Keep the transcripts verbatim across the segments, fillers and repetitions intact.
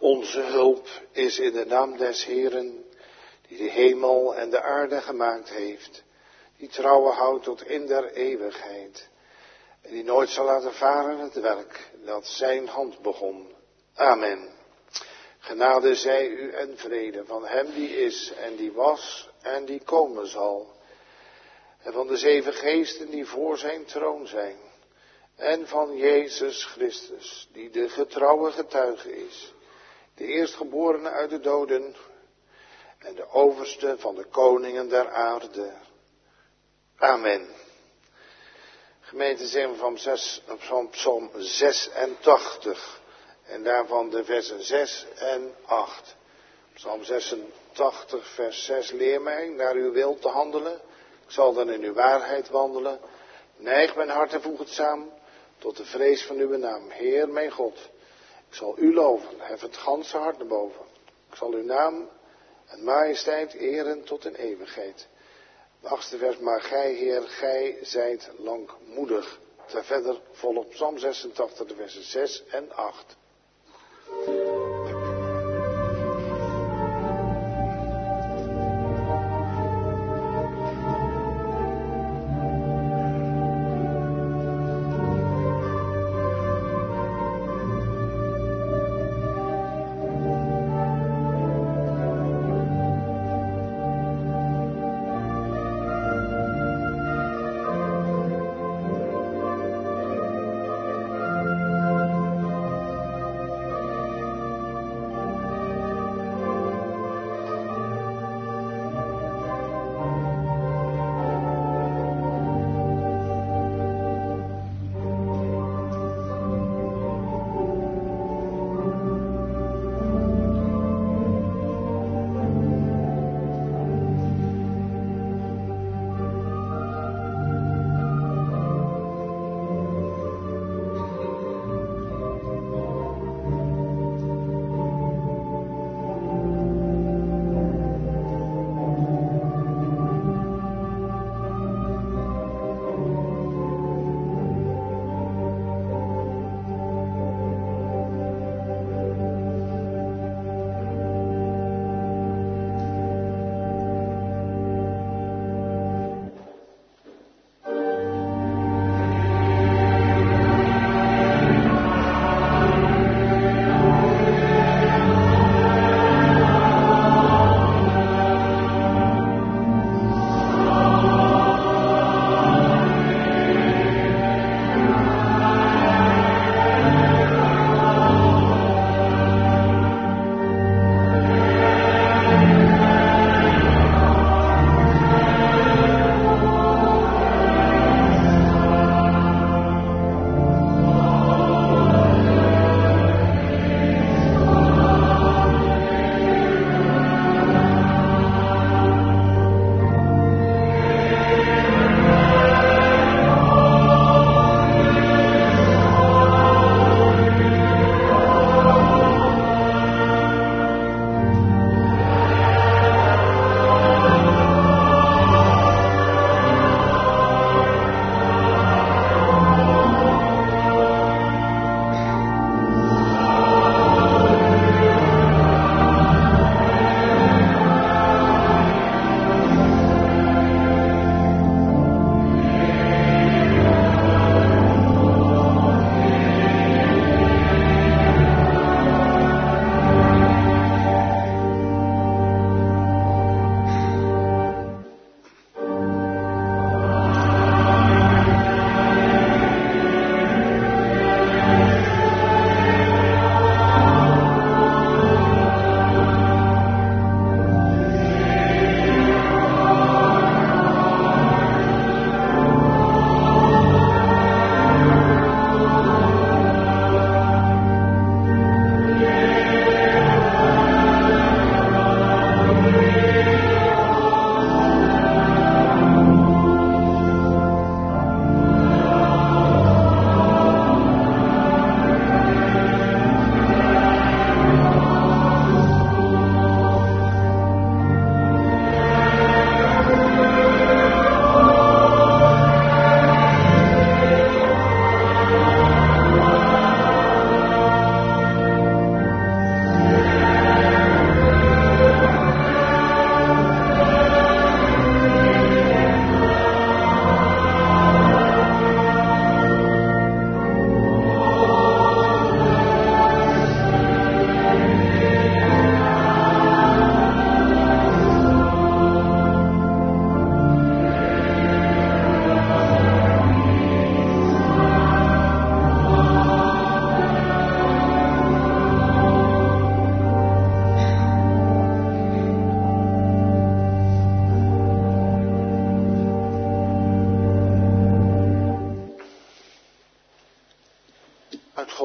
Onze hulp is in de naam des Heeren, die de hemel en de aarde gemaakt heeft, die trouwen houdt tot in der eeuwigheid, en die nooit zal laten varen het werk dat zijn hand begon. Amen. Genade zij u en vrede van hem die is en die was en die komen zal, en van de zeven geesten die voor zijn troon zijn, en van Jezus Christus, die de getrouwe getuige is, de eerstgeborene uit de doden en de overste van de koningen der aarde. Amen. Gemeente, zijn we van, zes, van Psalm zesentachtig en daarvan de versen zes en acht. Psalm zesentachtig vers zes, leer mij naar uw wil te handelen, ik zal dan in uw waarheid wandelen. Neig mijn hart en voeg het samen tot de vrees van uw naam. Heer mijn God, ik zal u loven, hef het ganse hart naar boven. Ik zal uw naam en majesteit eren tot in eeuwigheid. De achtste vers, maar gij, Heer, gij zijt langmoedig. Ter verder volgt Psalm zesentachtig, de versen zes en acht.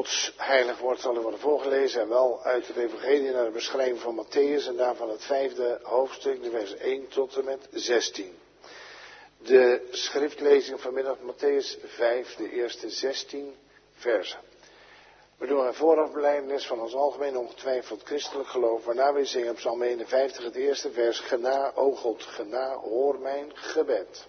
Gods heilig woord zal er worden voorgelezen en wel uit het evangelie naar de beschrijving van Matthäus en daarvan het vijfde hoofdstuk, de vers één tot en met zestien. De schriftlezing vanmiddag Matthäus vijf, de eerste zestien versen. We doen een voorafbelijdenis van ons algemeen ongetwijfeld christelijk geloof, waarna we zingen op Psalm eenenvijftig het eerste vers, Gena, o God, gena, hoor mijn gebed.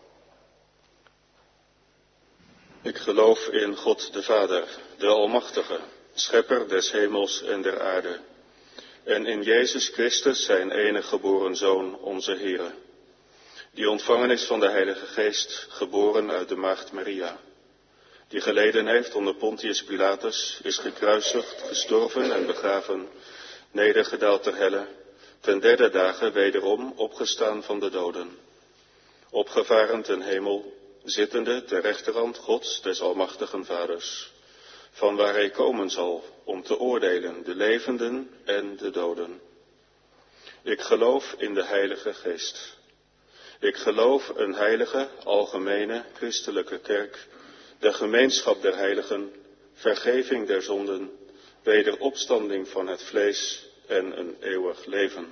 Ik geloof in God de Vader, de Almachtige, schepper des hemels en der aarde, en in Jezus Christus, zijn enige geboren Zoon, onze Heere, die ontvangen is van de Heilige Geest, geboren uit de maagd Maria, die geleden heeft onder Pontius Pilatus, is gekruisigd, gestorven en begraven, nedergedaald ter helle, ten derde dagen wederom opgestaan van de doden, opgevaren ten hemel, zittende ter rechterhand Gods des Almachtigen Vaders, van waar hij komen zal om te oordelen de levenden en de doden. Ik geloof in de Heilige Geest. Ik geloof een heilige, algemene, christelijke kerk, de gemeenschap der heiligen, vergeving der zonden, wederopstanding van het vlees en een eeuwig leven.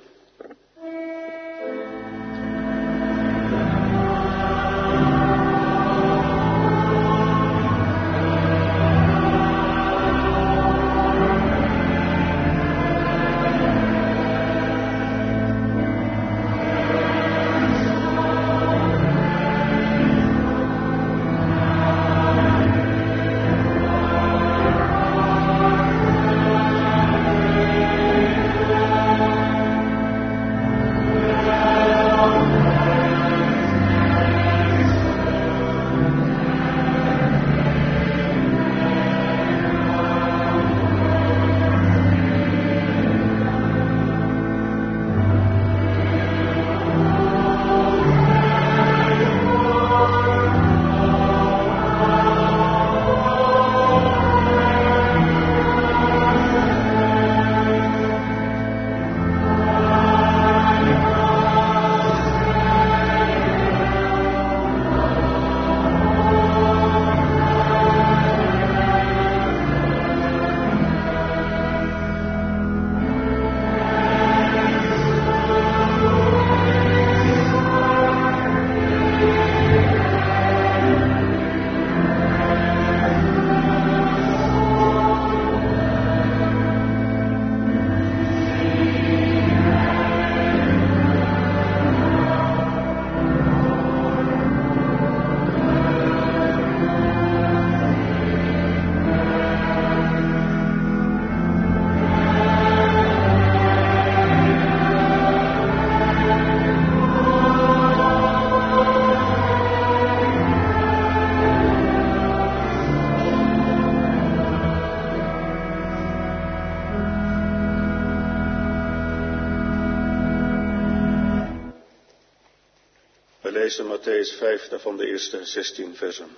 Lezen Matthäus vijf, daarvan de eerste zestien versen.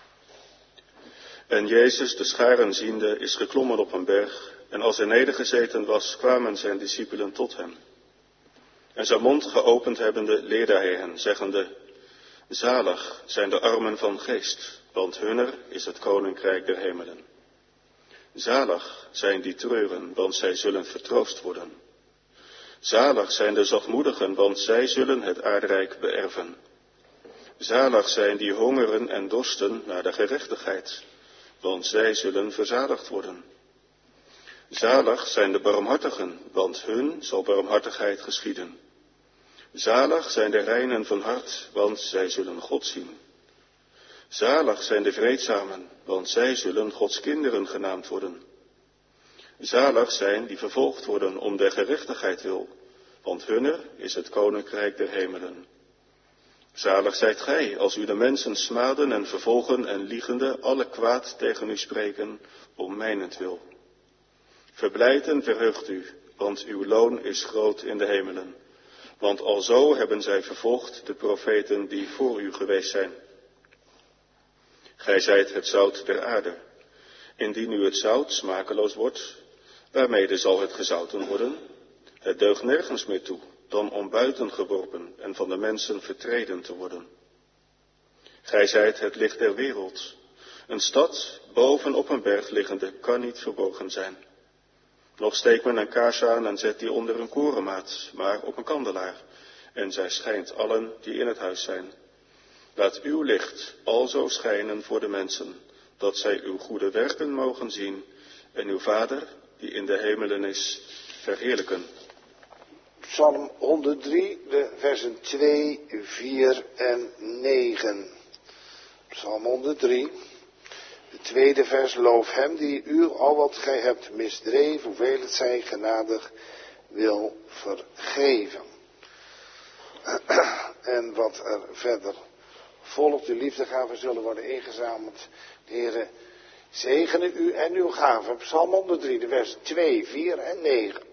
En Jezus, de scharen ziende, is geklommen op een berg, en als hij nedergezeten was, kwamen zijn discipelen tot hem. En zijn mond geopend hebbende, leerde hij hen, zeggende, zalig zijn de armen van geest, want hunner is het koninkrijk der hemelen. Zalig zijn die treuren, want zij zullen vertroost worden. Zalig zijn de zachtmoedigen, want zij zullen het aardrijk beërven. Zalig zijn die hongeren en dorsten naar de gerechtigheid, want zij zullen verzadigd worden. Zalig zijn de barmhartigen, want hun zal barmhartigheid geschieden. Zalig zijn de reinen van hart, want zij zullen God zien. Zalig zijn de vreedzamen, want zij zullen Gods kinderen genaamd worden. Zalig zijn die vervolgd worden om der gerechtigheid wil, want hunner is het koninkrijk der hemelen. Zalig zijt gij, als u de mensen smaden en vervolgen en liegende alle kwaad tegen u spreken, om mijnentwil. Verblijd en verheugt u, want uw loon is groot in de hemelen. Want alzo hebben zij vervolgd de profeten die voor u geweest zijn. Gij zijt het zout der aarde. Indien nu het zout smakeloos wordt, waarmede zal het gezouten worden? Het deugt nergens meer toe, dan om buiten geworpen en van de mensen vertreden te worden. Gij zijt het licht der wereld. Een stad, boven op een berg liggende, kan niet verborgen zijn. Nog steekt men een kaars aan en zet die onder een korenmaat, maar op een kandelaar. En zij schijnt allen die in het huis zijn. Laat uw licht alzo schijnen voor de mensen, dat zij uw goede werken mogen zien en uw Vader, die in de hemelen is, verheerlijken. Psalm honderddrie, de versen twee, vier en negen. Psalm honderddrie, de tweede vers. Loof hem die u al wat gij hebt misdreven, hoeveel het zij genadig wil vergeven. En wat er verder volgt, de liefdegaven zullen worden ingezameld. De Heere zegene u en uw gaven. Psalm honderddrie, de vers twee, vier en negen.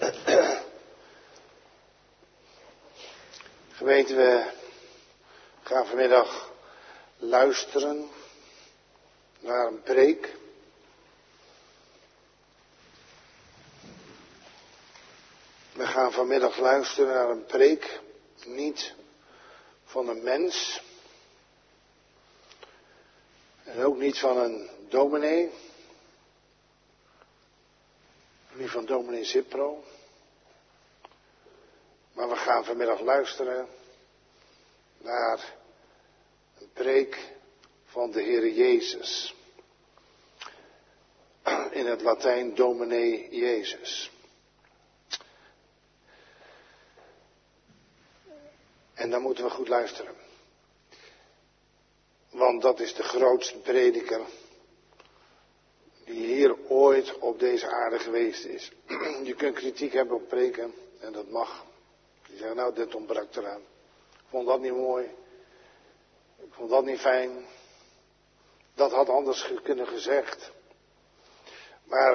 Gemeente, we gaan vanmiddag luisteren naar een preek. We gaan vanmiddag luisteren naar een preek, niet van een mens. En ook niet van een dominee. Niet van dominee Zipro. Maar we gaan vanmiddag luisteren naar een preek van de Heere Jezus. In het Latijn dominee Jezus. En dan moeten we goed luisteren. Want dat is de grootste prediker die hier ooit op deze aarde geweest is. Je kunt kritiek hebben op preken en dat mag. Je zegt, nou, dit ontbrak eraan. Ik vond dat niet mooi. Ik vond dat niet fijn. Dat had anders kunnen gezegd. Maar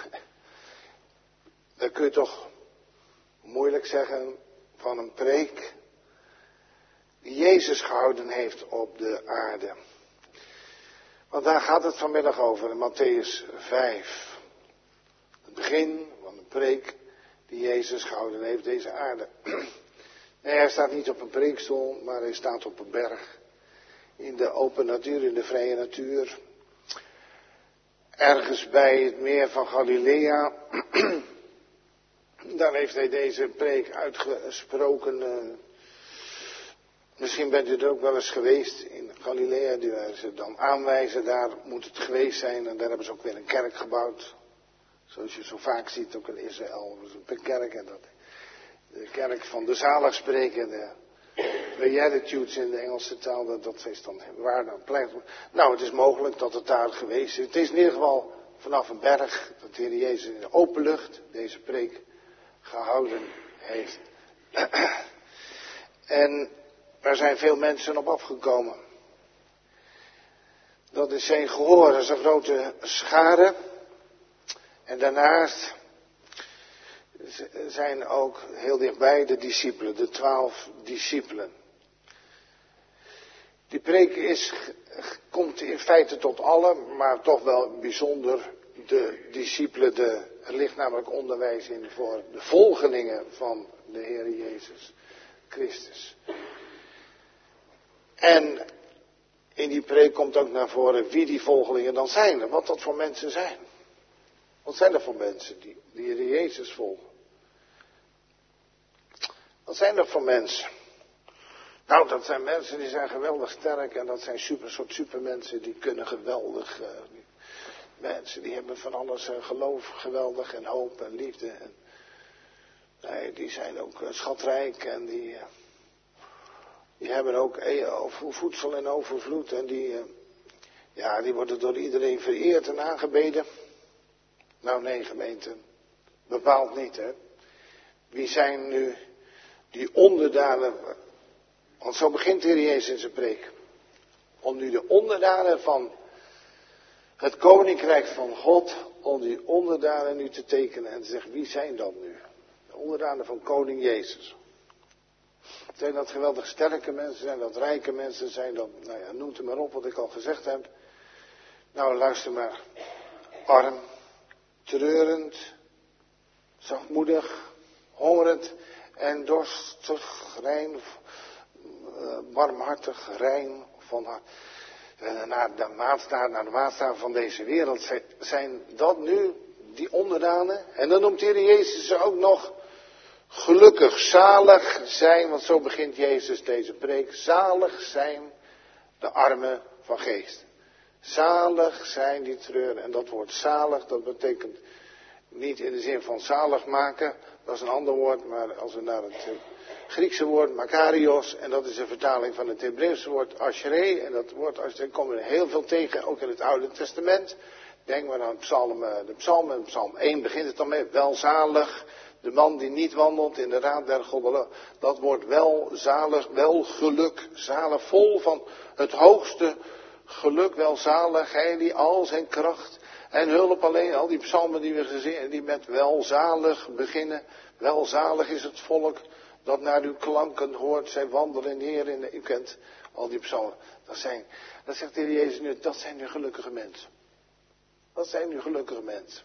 dan kun je toch moeilijk zeggen van een preek die Jezus gehouden heeft op de aarde. Want daar gaat het vanmiddag over in Mattheüs vijf. Het begin van een preek die Jezus gehouden heeft deze aarde. Nee, hij staat niet op een preekstoel, maar hij staat op een berg. In de open natuur, in de vrije natuur. Ergens bij het meer van Galilea. Daar heeft hij deze preek uitgesproken. Uh, misschien bent u er ook wel eens geweest in Galilea. Die ze dan aanwijzen, daar moet het geweest zijn. En daar hebben ze ook weer een kerk gebouwd. Zoals je zo vaak ziet, ook in Israël. Een kerk en dat. De kerk van de zaligspreken. De Beatitudes in de Engelse taal. Dat, dat is dan waar dan pleit. Nou, het is mogelijk dat het daar geweest is. Het is in ieder geval vanaf een berg. Dat de Heer Jezus in de open lucht deze preek gehouden heeft. En er zijn veel mensen op afgekomen. Dat is zijn gehoor, dat is een grote schare. En daarnaast zijn ook heel dichtbij de discipelen, de twaalf discipelen. Die preek is, komt in feite tot alle, maar toch wel bijzonder de discipelen. De, er ligt namelijk onderwijs in voor de volgelingen van de Heer Jezus Christus. En in die preek komt ook naar voren wie die volgelingen dan zijn en wat dat voor mensen zijn. Wat zijn er voor mensen die de Heer Jezus volgen? Wat zijn er voor mensen? Nou, dat zijn mensen die zijn geweldig sterk en dat zijn super, soort supermensen die kunnen geweldig. Uh, mensen die hebben van alles uh, geloof geweldig en hoop en liefde. En, nee, die zijn ook uh, schatrijk en die, uh, die hebben ook uh, voedsel en overvloed en die, uh, ja, die worden door iedereen vereerd en aangebeden. Nou nee, gemeente, bepaald niet, hè. Wie zijn nu die onderdanen, want zo begint de Heer Jezus in zijn preek. Om nu de onderdanen van het koninkrijk van God, om die onderdanen nu te tekenen en te zeggen, wie zijn dat nu? De onderdanen van koning Jezus. Zijn dat geweldig sterke mensen, zijn dat rijke mensen, zijn dat, nou ja, noem het maar op wat ik al gezegd heb. Nou, luister maar. Arm, treurend, zachtmoedig, hongerend en dorstig, rein, uh, warmhartig, rein van hart. Uh, naar de maatstaaf, naar de maatstaaf van deze wereld. Zijn dat nu die onderdanen? En dan noemt de Heer Jezus ze ook nog gelukkig, zalig zijn, want zo begint Jezus deze preek. Zalig zijn de armen van geest. Zalig zijn die treuren. En dat woord zalig, dat betekent niet in de zin van zalig maken. Dat is een ander woord, maar als we naar het Griekse woord makarios, en dat is een vertaling van het Hebreeuwse woord ashrei, en dat woord ashrei komen we heel veel tegen, ook in het Oude Testament. Denk maar aan psalm, de psalmen, psalm één begint het dan mee, welzalig, de man die niet wandelt in de raad der goddelen. Dat woord welzalig, welgeluk, zalig, vol van het hoogste geluk, welzalig, hij die al zijn kracht En hulp alleen, al die psalmen die we gezien, die met welzalig beginnen. Welzalig is het volk dat naar uw klanken hoort. Zij wandelen Heer in de, u kent al die psalmen. Dat zijn, dat zegt de Heer Jezus nu, dat zijn nu gelukkige mensen. Dat zijn nu gelukkige mensen.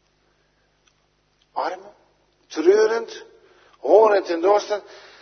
Arm, treurend, horend en dorstend.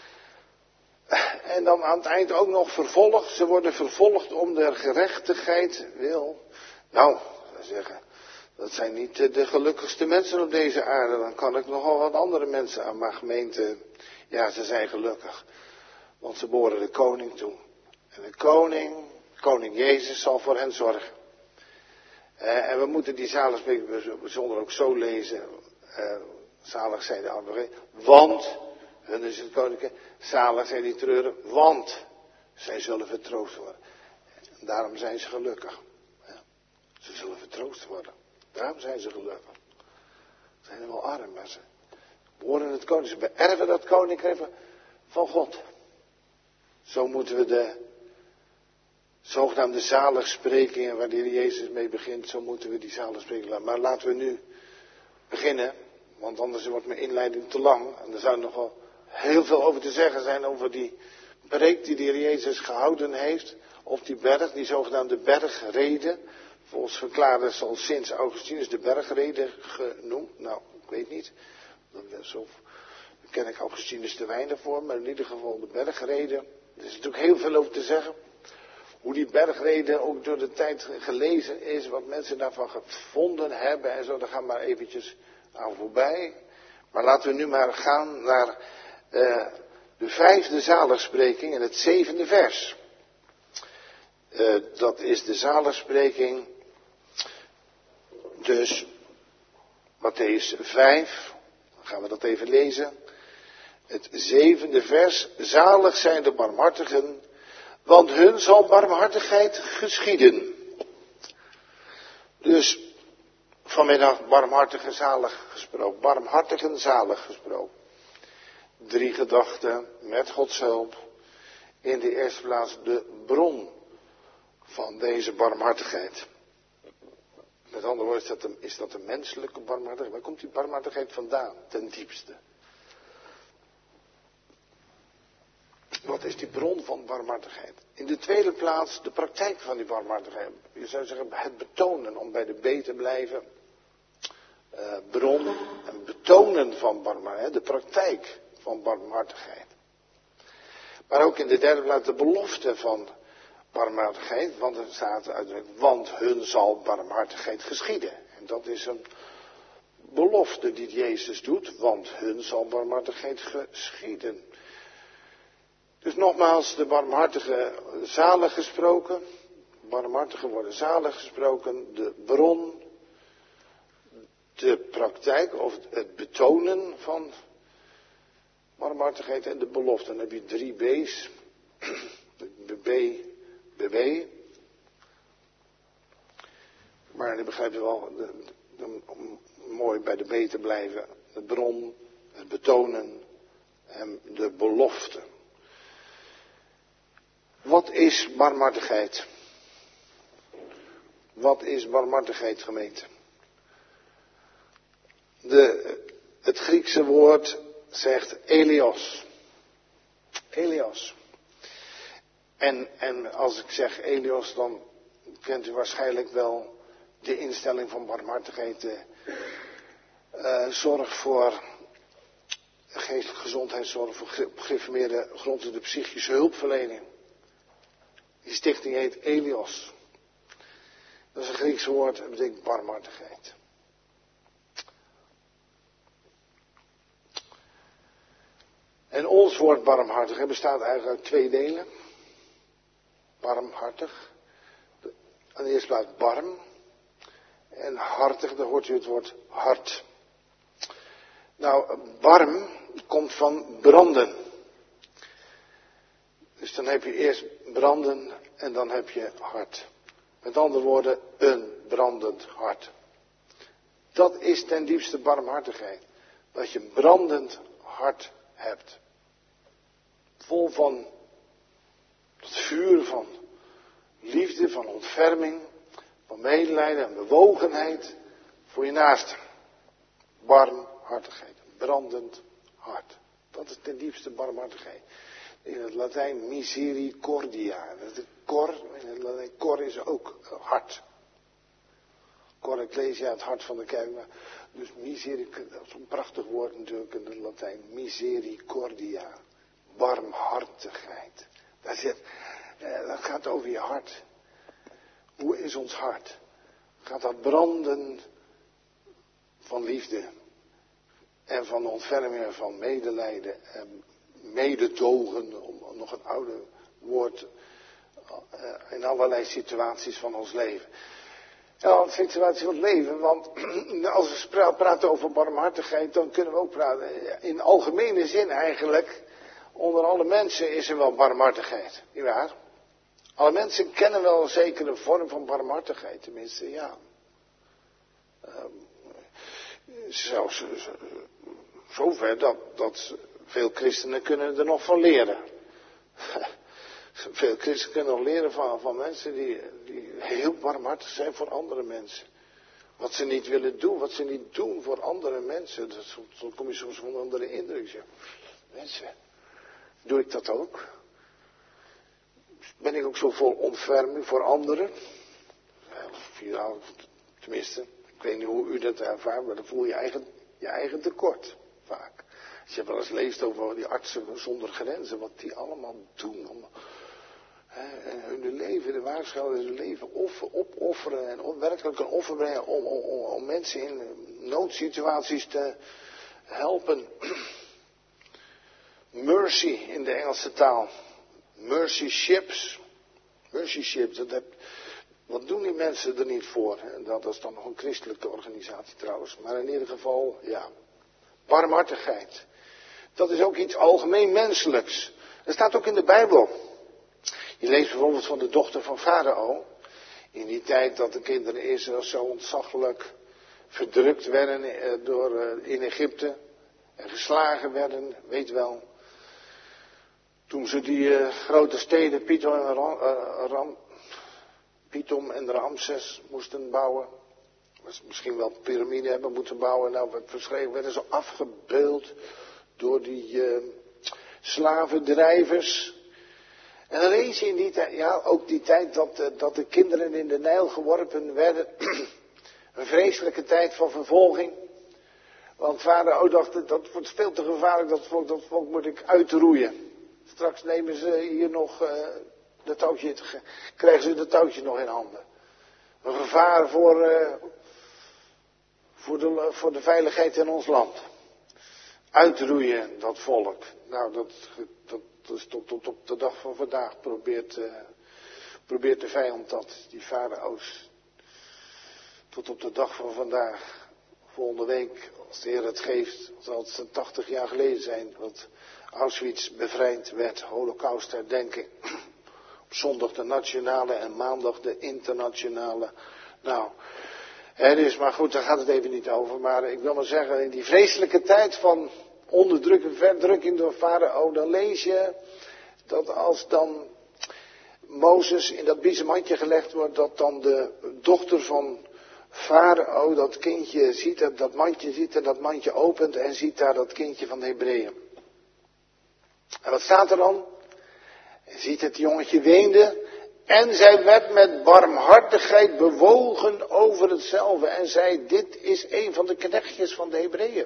En dan aan het eind ook nog vervolgd. Ze worden vervolgd om der gerechtigheid wil. Nou, we zeggen, dat zijn niet de gelukkigste mensen op deze aarde. Dan kan ik nogal wat andere mensen aan mijn gemeente. Ja, ze zijn gelukkig. Want ze behoren de koning toe. En de koning, koning Jezus zal voor hen zorgen. Uh, en we moeten die zaligspreking bijzonder ook zo lezen. Uh, zalig zijn de armen, want, hun is het koninkrijk. Zalig zijn die treuren, want zij zullen vertroost worden. En daarom zijn ze gelukkig. Ja, ze zullen vertroost worden. Daarom zijn ze gelukkig. Ze zijn wel arm, maar ze behoren het koninkrijk. Ze beërven dat koninkrijk van God. Zo moeten we de zogenaamde zaligsprekingen, waar de Heer Jezus mee begint, zo moeten we die zaligsprekingen laten. Maar laten we nu beginnen, want anders wordt mijn inleiding te lang. En er zou nog wel heel veel over te zeggen zijn over die preek die de Heer Jezus gehouden heeft op die berg, die zogenaamde bergrede. Volgens verklaarden is al sinds Augustinus de bergrede genoemd. Nou, ik weet niet. Zo ken ik Augustinus te weinig voor, maar in ieder geval de bergrede. Er is natuurlijk heel veel over te zeggen. Hoe die bergrede ook door de tijd gelezen is, wat mensen daarvan gevonden hebben en zo, daar gaan we maar eventjes aan voorbij. Maar laten we nu maar gaan naar uh, de vijfde zaligspreking in het zevende vers. Uh, dat is de zaligspreking, dus Mattheüs vijf, dan gaan we dat even lezen. Het zevende vers, zalig zijn de barmhartigen, want hun zal barmhartigheid geschieden. Dus vanmiddag barmhartig en zalig gesproken. Barmhartig en zalig gesproken. Drie gedachten met Gods hulp. In de eerste plaats de bron van deze barmhartigheid. Met andere woorden is dat een, is dat een menselijke barmhartigheid. Waar komt die barmhartigheid vandaan? Ten diepste. Wat is die bron van barmhartigheid? In de tweede plaats de praktijk van die barmhartigheid. Je zou zeggen het betonen om bij de B te blijven. Uh, bron en betonen van barmhartigheid. De praktijk van barmhartigheid. Maar ook in de derde plaats de belofte van barmhartigheid. Want er staat uitdrukkelijk, want hun zal barmhartigheid geschieden. En dat is een belofte die Jezus doet. Want hun zal barmhartigheid geschieden. Dus nogmaals, de barmhartige zalig gesproken. Barmhartigen worden zalig gesproken. De bron. De praktijk of het betonen van barmhartigheid en de belofte. Dan heb je drie B's. De B, B, B. Maar dan begrijp je wel, de, de, om mooi bij de B te blijven. De bron, het betonen en de belofte. Wat is barmhartigheid? Wat is barmhartigheid, gemeente? De, het Griekse woord zegt Elios. Elios. En, en als ik zeg Elios, dan kent u waarschijnlijk wel de instelling van barmhartigheid. De, uh, zorg voor geestelijke gezondheidszorg, voor gereformeerde grond de psychische hulpverlening. Die stichting heet Elios. Dat is een Grieks woord en betekent barmhartigheid. En ons woord barmhartig bestaat eigenlijk uit twee delen. Barmhartig. Aan de eerste plaats barm. En hartig, daar hoort u het woord hart. Nou, barm komt van branden. Dus dan heb je eerst branden en dan heb je hart. Met andere woorden, een brandend hart. Dat is ten diepste barmhartigheid. Dat je een brandend hart hebt. Vol van het vuur van liefde, van ontferming, van medelijden en bewogenheid voor je naaste. Barmhartigheid. Brandend hart. Dat is de diepste barmhartigheid. In het Latijn misericordia. Dat cor, in het Latijn cor is ook hart. Cor ecclesia, het hart van de kerk. Dus misericordia, dat is een prachtig woord natuurlijk in het Latijn. Misericordia. Barmhartigheid. Dat, zit, eh, dat gaat over je hart. Hoe is ons hart? Gaat dat branden van liefde en van ontferming en van medelijden en mededogen, om nog een oude woord, in allerlei situaties van ons leven. Ja, situaties van het leven, want als we praten over barmhartigheid, dan kunnen we ook praten, in algemene zin eigenlijk, onder alle mensen is er wel barmhartigheid, nietwaar? Alle mensen kennen wel een zekere vorm van barmhartigheid, tenminste, ja. Um, zelfs zover dat, dat veel christenen kunnen er nog van leren. Veel christenen kunnen nog leren van, van mensen die, die heel barmhartig zijn voor andere mensen. Wat ze niet willen doen, wat ze niet doen voor andere mensen. Dat, dan kom je soms van onder de indruk. Zeg, mensen, doe ik dat ook? Ben ik ook zo vol ontferming voor anderen? Ja, tenminste, ik weet niet hoe u dat ervaart, maar dan voel je eigen, je eigen tekort vaak. Als je wel eens leest over die artsen zonder grenzen, wat die allemaal doen. Om, hè, hun leven, de waarschuwing, hun leven offer, opofferen en on, werkelijk een offer brengen om, om, om, om mensen in noodsituaties te helpen. Mercy in de Engelse taal. Mercy ships. Mercy ships, dat heb, wat doen die mensen er niet voor? Hè? Dat is dan nog een christelijke organisatie trouwens. Maar in ieder geval, ja. Barmhartigheid. Dat is ook iets algemeen menselijks. Dat staat ook in de Bijbel. Je leest bijvoorbeeld van de dochter van Farao. In die tijd dat de kinderen Israël zo ontzaglijk verdrukt werden door, in Egypte. En geslagen werden, weet wel. Toen ze die uh, grote steden, Pithom en, Ram, uh, Ram, Pithom en Ramses moesten bouwen. Misschien wel een piramide hebben moeten bouwen. Nou, werd verschreven, werden ze afgebeeld door die uh, slavendrijvers. En dan lees je in die tijd, ja, ook die tijd dat, uh, dat de kinderen in de Nijl geworpen werden. Een vreselijke tijd van vervolging. Want Farao dacht, dat wordt veel te gevaarlijk, dat volk, dat volk moet ik uitroeien. Straks nemen ze hier nog uh, de touwtje, krijgen ze de touwtje nog in handen. Een gevaar voor, uh, voor, de, voor de veiligheid in ons land. Uitroeien, dat volk. Nou, dat, dat, dat is tot, tot op de dag van vandaag probeert, uh, probeert de vijand dat, die farao's. Tot op de dag van vandaag. Volgende week, als de Heer het geeft, zal het tachtig jaar geleden zijn, wat Auschwitz bevrijd werd, Holocaustherdenking. Op zondag de nationale en maandag de internationale. Nou, het is maar goed, daar gaat het even niet over. Maar ik wil maar zeggen, in die vreselijke tijd van onderdrukking, verdrukking door Farao, dan lees je dat als dan Mozes in dat biezenmandje gelegd wordt, dat dan de dochter van Farao dat kindje ziet, dat, dat mandje ziet en dat mandje opent en ziet daar dat kindje van de Hebreeën. En wat staat er dan? Hij ziet het jongetje weende en zij werd met barmhartigheid bewogen over hetzelfde en zei, dit is een van de knechtjes van de Hebreeën.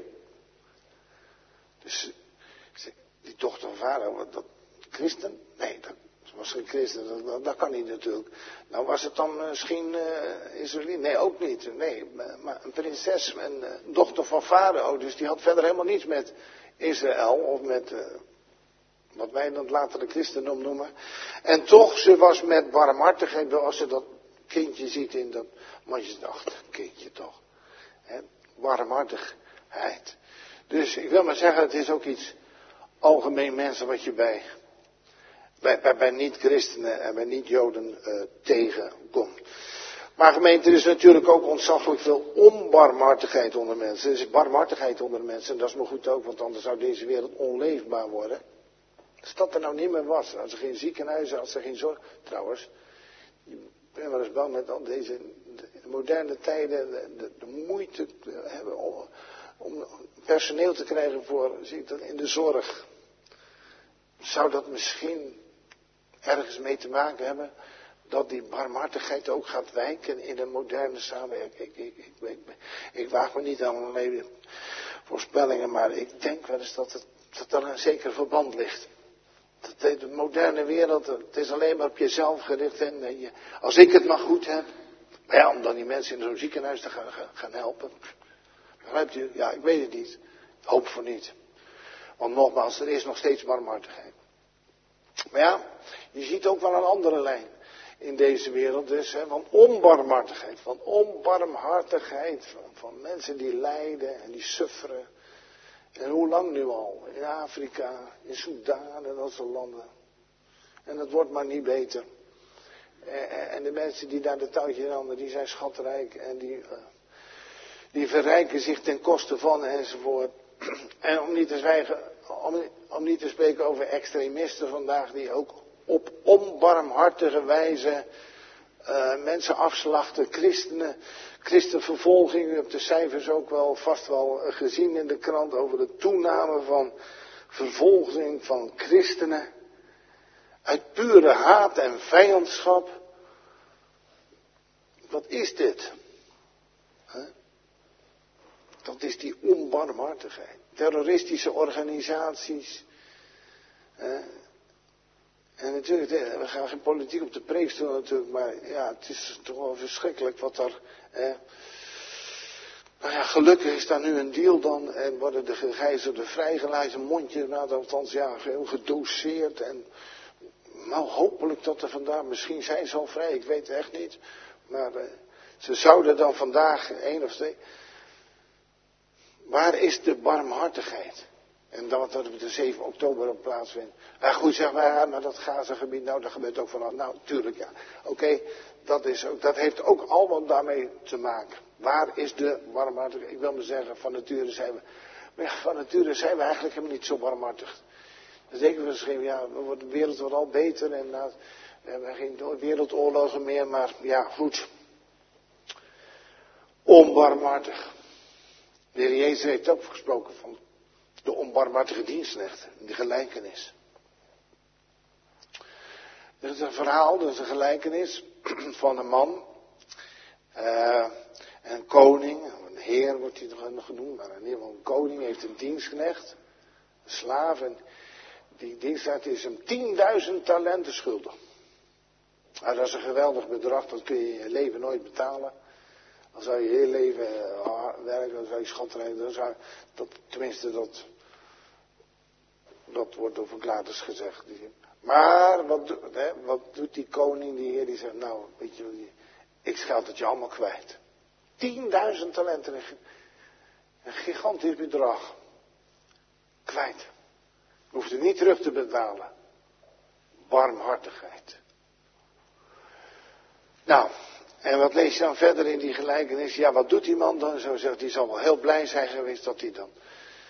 Dus die dochter van Farao, dat christen? Nee, dat was geen christen, dat, dat kan niet natuurlijk. Nou was het dan misschien uh, Israëliet? Nee, ook niet. Nee, maar een prinses, een uh, dochter van Farao, dus die had verder helemaal niets met Israël of met uh, wat wij dan later de christendom noemen. En toch, ze was met barmhartigheid, als ze dat kindje ziet in dat mandje, dacht, kindje toch. Hè? Barmhartigheid. Dus ik wil maar zeggen, het is ook iets algemeen mensen wat je bij, bij, bij, bij niet-christenen en bij niet-joden uh, tegenkomt. Maar gemeente, er is natuurlijk ook ontzaglijk veel onbarmhartigheid onder mensen. Er is barmhartigheid onder mensen en dat is maar goed ook, want anders zou deze wereld onleefbaar worden. Als dat er nou niet meer was, als er geen ziekenhuizen, als er geen zorg. Trouwens, ik ben wel eens bang met al deze in moderne tijden de, de, de moeite hebben om, om personeel te krijgen voor, zie ik dat, in de zorg. Zou dat misschien ergens mee te maken hebben dat die barmhartigheid ook gaat wijken in een moderne samenleving? Ik, ik, ik, ik, ik waag me niet aan allerlei voorspellingen, maar ik denk wel eens dat, het, dat er een zeker verband ligt. Dat de moderne wereld, het is alleen maar op jezelf gericht. En je, als ik het maar goed heb, maar ja, om dan die mensen in zo'n ziekenhuis te gaan, gaan, gaan helpen. Begrijpt u? Ja, ik weet het niet. Ik hoop voor niet. Want nogmaals, er is nog steeds barmhartigheid. Maar ja, je ziet ook wel een andere lijn in deze wereld dus, hè, van onbarmhartigheid, van onbarmhartigheid, van, van mensen die lijden en die sufferen. En hoe lang nu al? In Afrika, in Soedan en dat soort landen. En het wordt maar niet beter. En de mensen die daar de touwtjes handen, die zijn schatrijk en die, die verrijken zich ten koste van enzovoort. En om niet te zwijgen, om, om niet te spreken over extremisten vandaag die ook op onbarmhartige wijze uh, mensen afslachten, christenen, christenvervolging. U hebt de cijfers ook wel vast wel gezien in de krant over de toename van vervolging van christenen. Uit pure haat en vijandschap. Wat is dit? Huh? Dat is die onbarmhartigheid. Terroristische organisaties. Huh? En natuurlijk, we gaan geen politiek op de preek doen natuurlijk, maar ja, het is toch wel verschrikkelijk wat er... Eh, nou ja, gelukkig is daar nu een deal dan en worden de gegijzelden vrijgelaten, een mondje, nou, althans ja, heel gedoseerd en... Nou, hopelijk dat er vandaag, misschien zijn ze al vrij, ik weet het echt niet. Maar uh, ze zouden dan vandaag, één of twee... Waar is de barmhartigheid? En dan wat er op de zeven oktober op plaatsvindt. Nou goed, zeg maar, ja, maar dat Gaza-gebied, nou, dat gebeurt ook vanaf. Nou, tuurlijk, ja. Oké, okay, dat is ook, dat heeft ook allemaal daarmee te maken. Waar is de barmhartigheid? Ik wil maar zeggen, van nature zijn we... Maar ja, van nature zijn we eigenlijk helemaal niet zo barmhartig. Dan denken we misschien, ja, de wereld wordt al beter en nou, we hebben geen wereldoorlogen meer, maar ja, goed. Onbarmhartig. De Heer Jezus heeft ook gesproken van de onbarmhartige dienstknecht, die gelijkenis. Er is een verhaal, dat is een gelijkenis van een man, uh, een koning, een heer wordt hij nog genoemd, maar in ieder geval een koning heeft een dienstknecht, een slaaf en... Die dienstknecht is hem tienduizend talenten schuldig. Nou, dat is een geweldig bedrag, dat kun je in je leven nooit betalen. Dan zou je heel leven uh, werken, dan zou je schatrijden, dan zou dat, tenminste dat, dat wordt door verklaarders gezegd. Maar wat, hè, wat doet die koning, die heer, die zegt, nou, weet je, ik scheld het je allemaal kwijt. tienduizend talenten, een gigantisch bedrag, kwijt. Je hoeft het niet terug te betalen. Barmhartigheid. Nou, en wat lees je dan verder in die gelijkenis? Ja, wat doet die man dan? Zo zegt, die zal wel heel blij zijn geweest dat hij dan...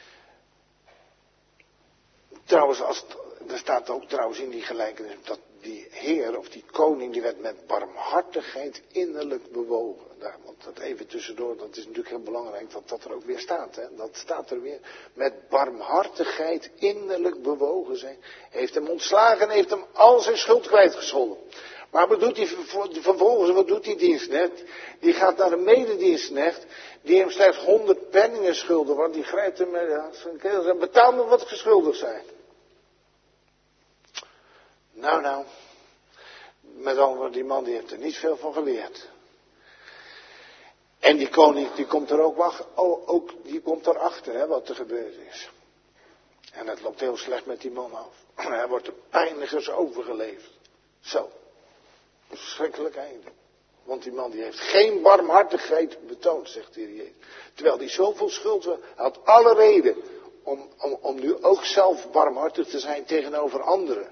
Trouwens, als, er staat ook trouwens in die gelijkenis dat die heer of die koning, die werd met barmhartigheid innerlijk bewogen. Daar, want dat even tussendoor, dat is natuurlijk heel belangrijk dat dat er ook weer staat. Hè? Dat staat er weer. Met barmhartigheid innerlijk bewogen zijn. Heeft hem ontslagen en heeft hem al zijn schuld kwijtgescholden. Maar wat doet hij vervolgens, wat doet die dienstknecht? Die gaat naar een mededienstknecht, die hem slechts honderd penningen schulden, want die grijpt hem met zijn keel en betaal me wat geschuldigd zijn. Nou, nou, met andere woorden, die man die heeft er niet veel van geleerd. En die koning, die komt er ook, wacht, oh, ook die komt erachter, hè, wat er gebeurd is. En het loopt heel slecht met die man af. Hij wordt de pijnigers overgeleverd. Zo. Verschrikkelijk einde. Want die man die heeft geen barmhartigheid betoond, zegt de Heer Jezus. Terwijl hij zoveel schuld had, had alle reden om, om, om nu ook zelf barmhartig te zijn tegenover anderen.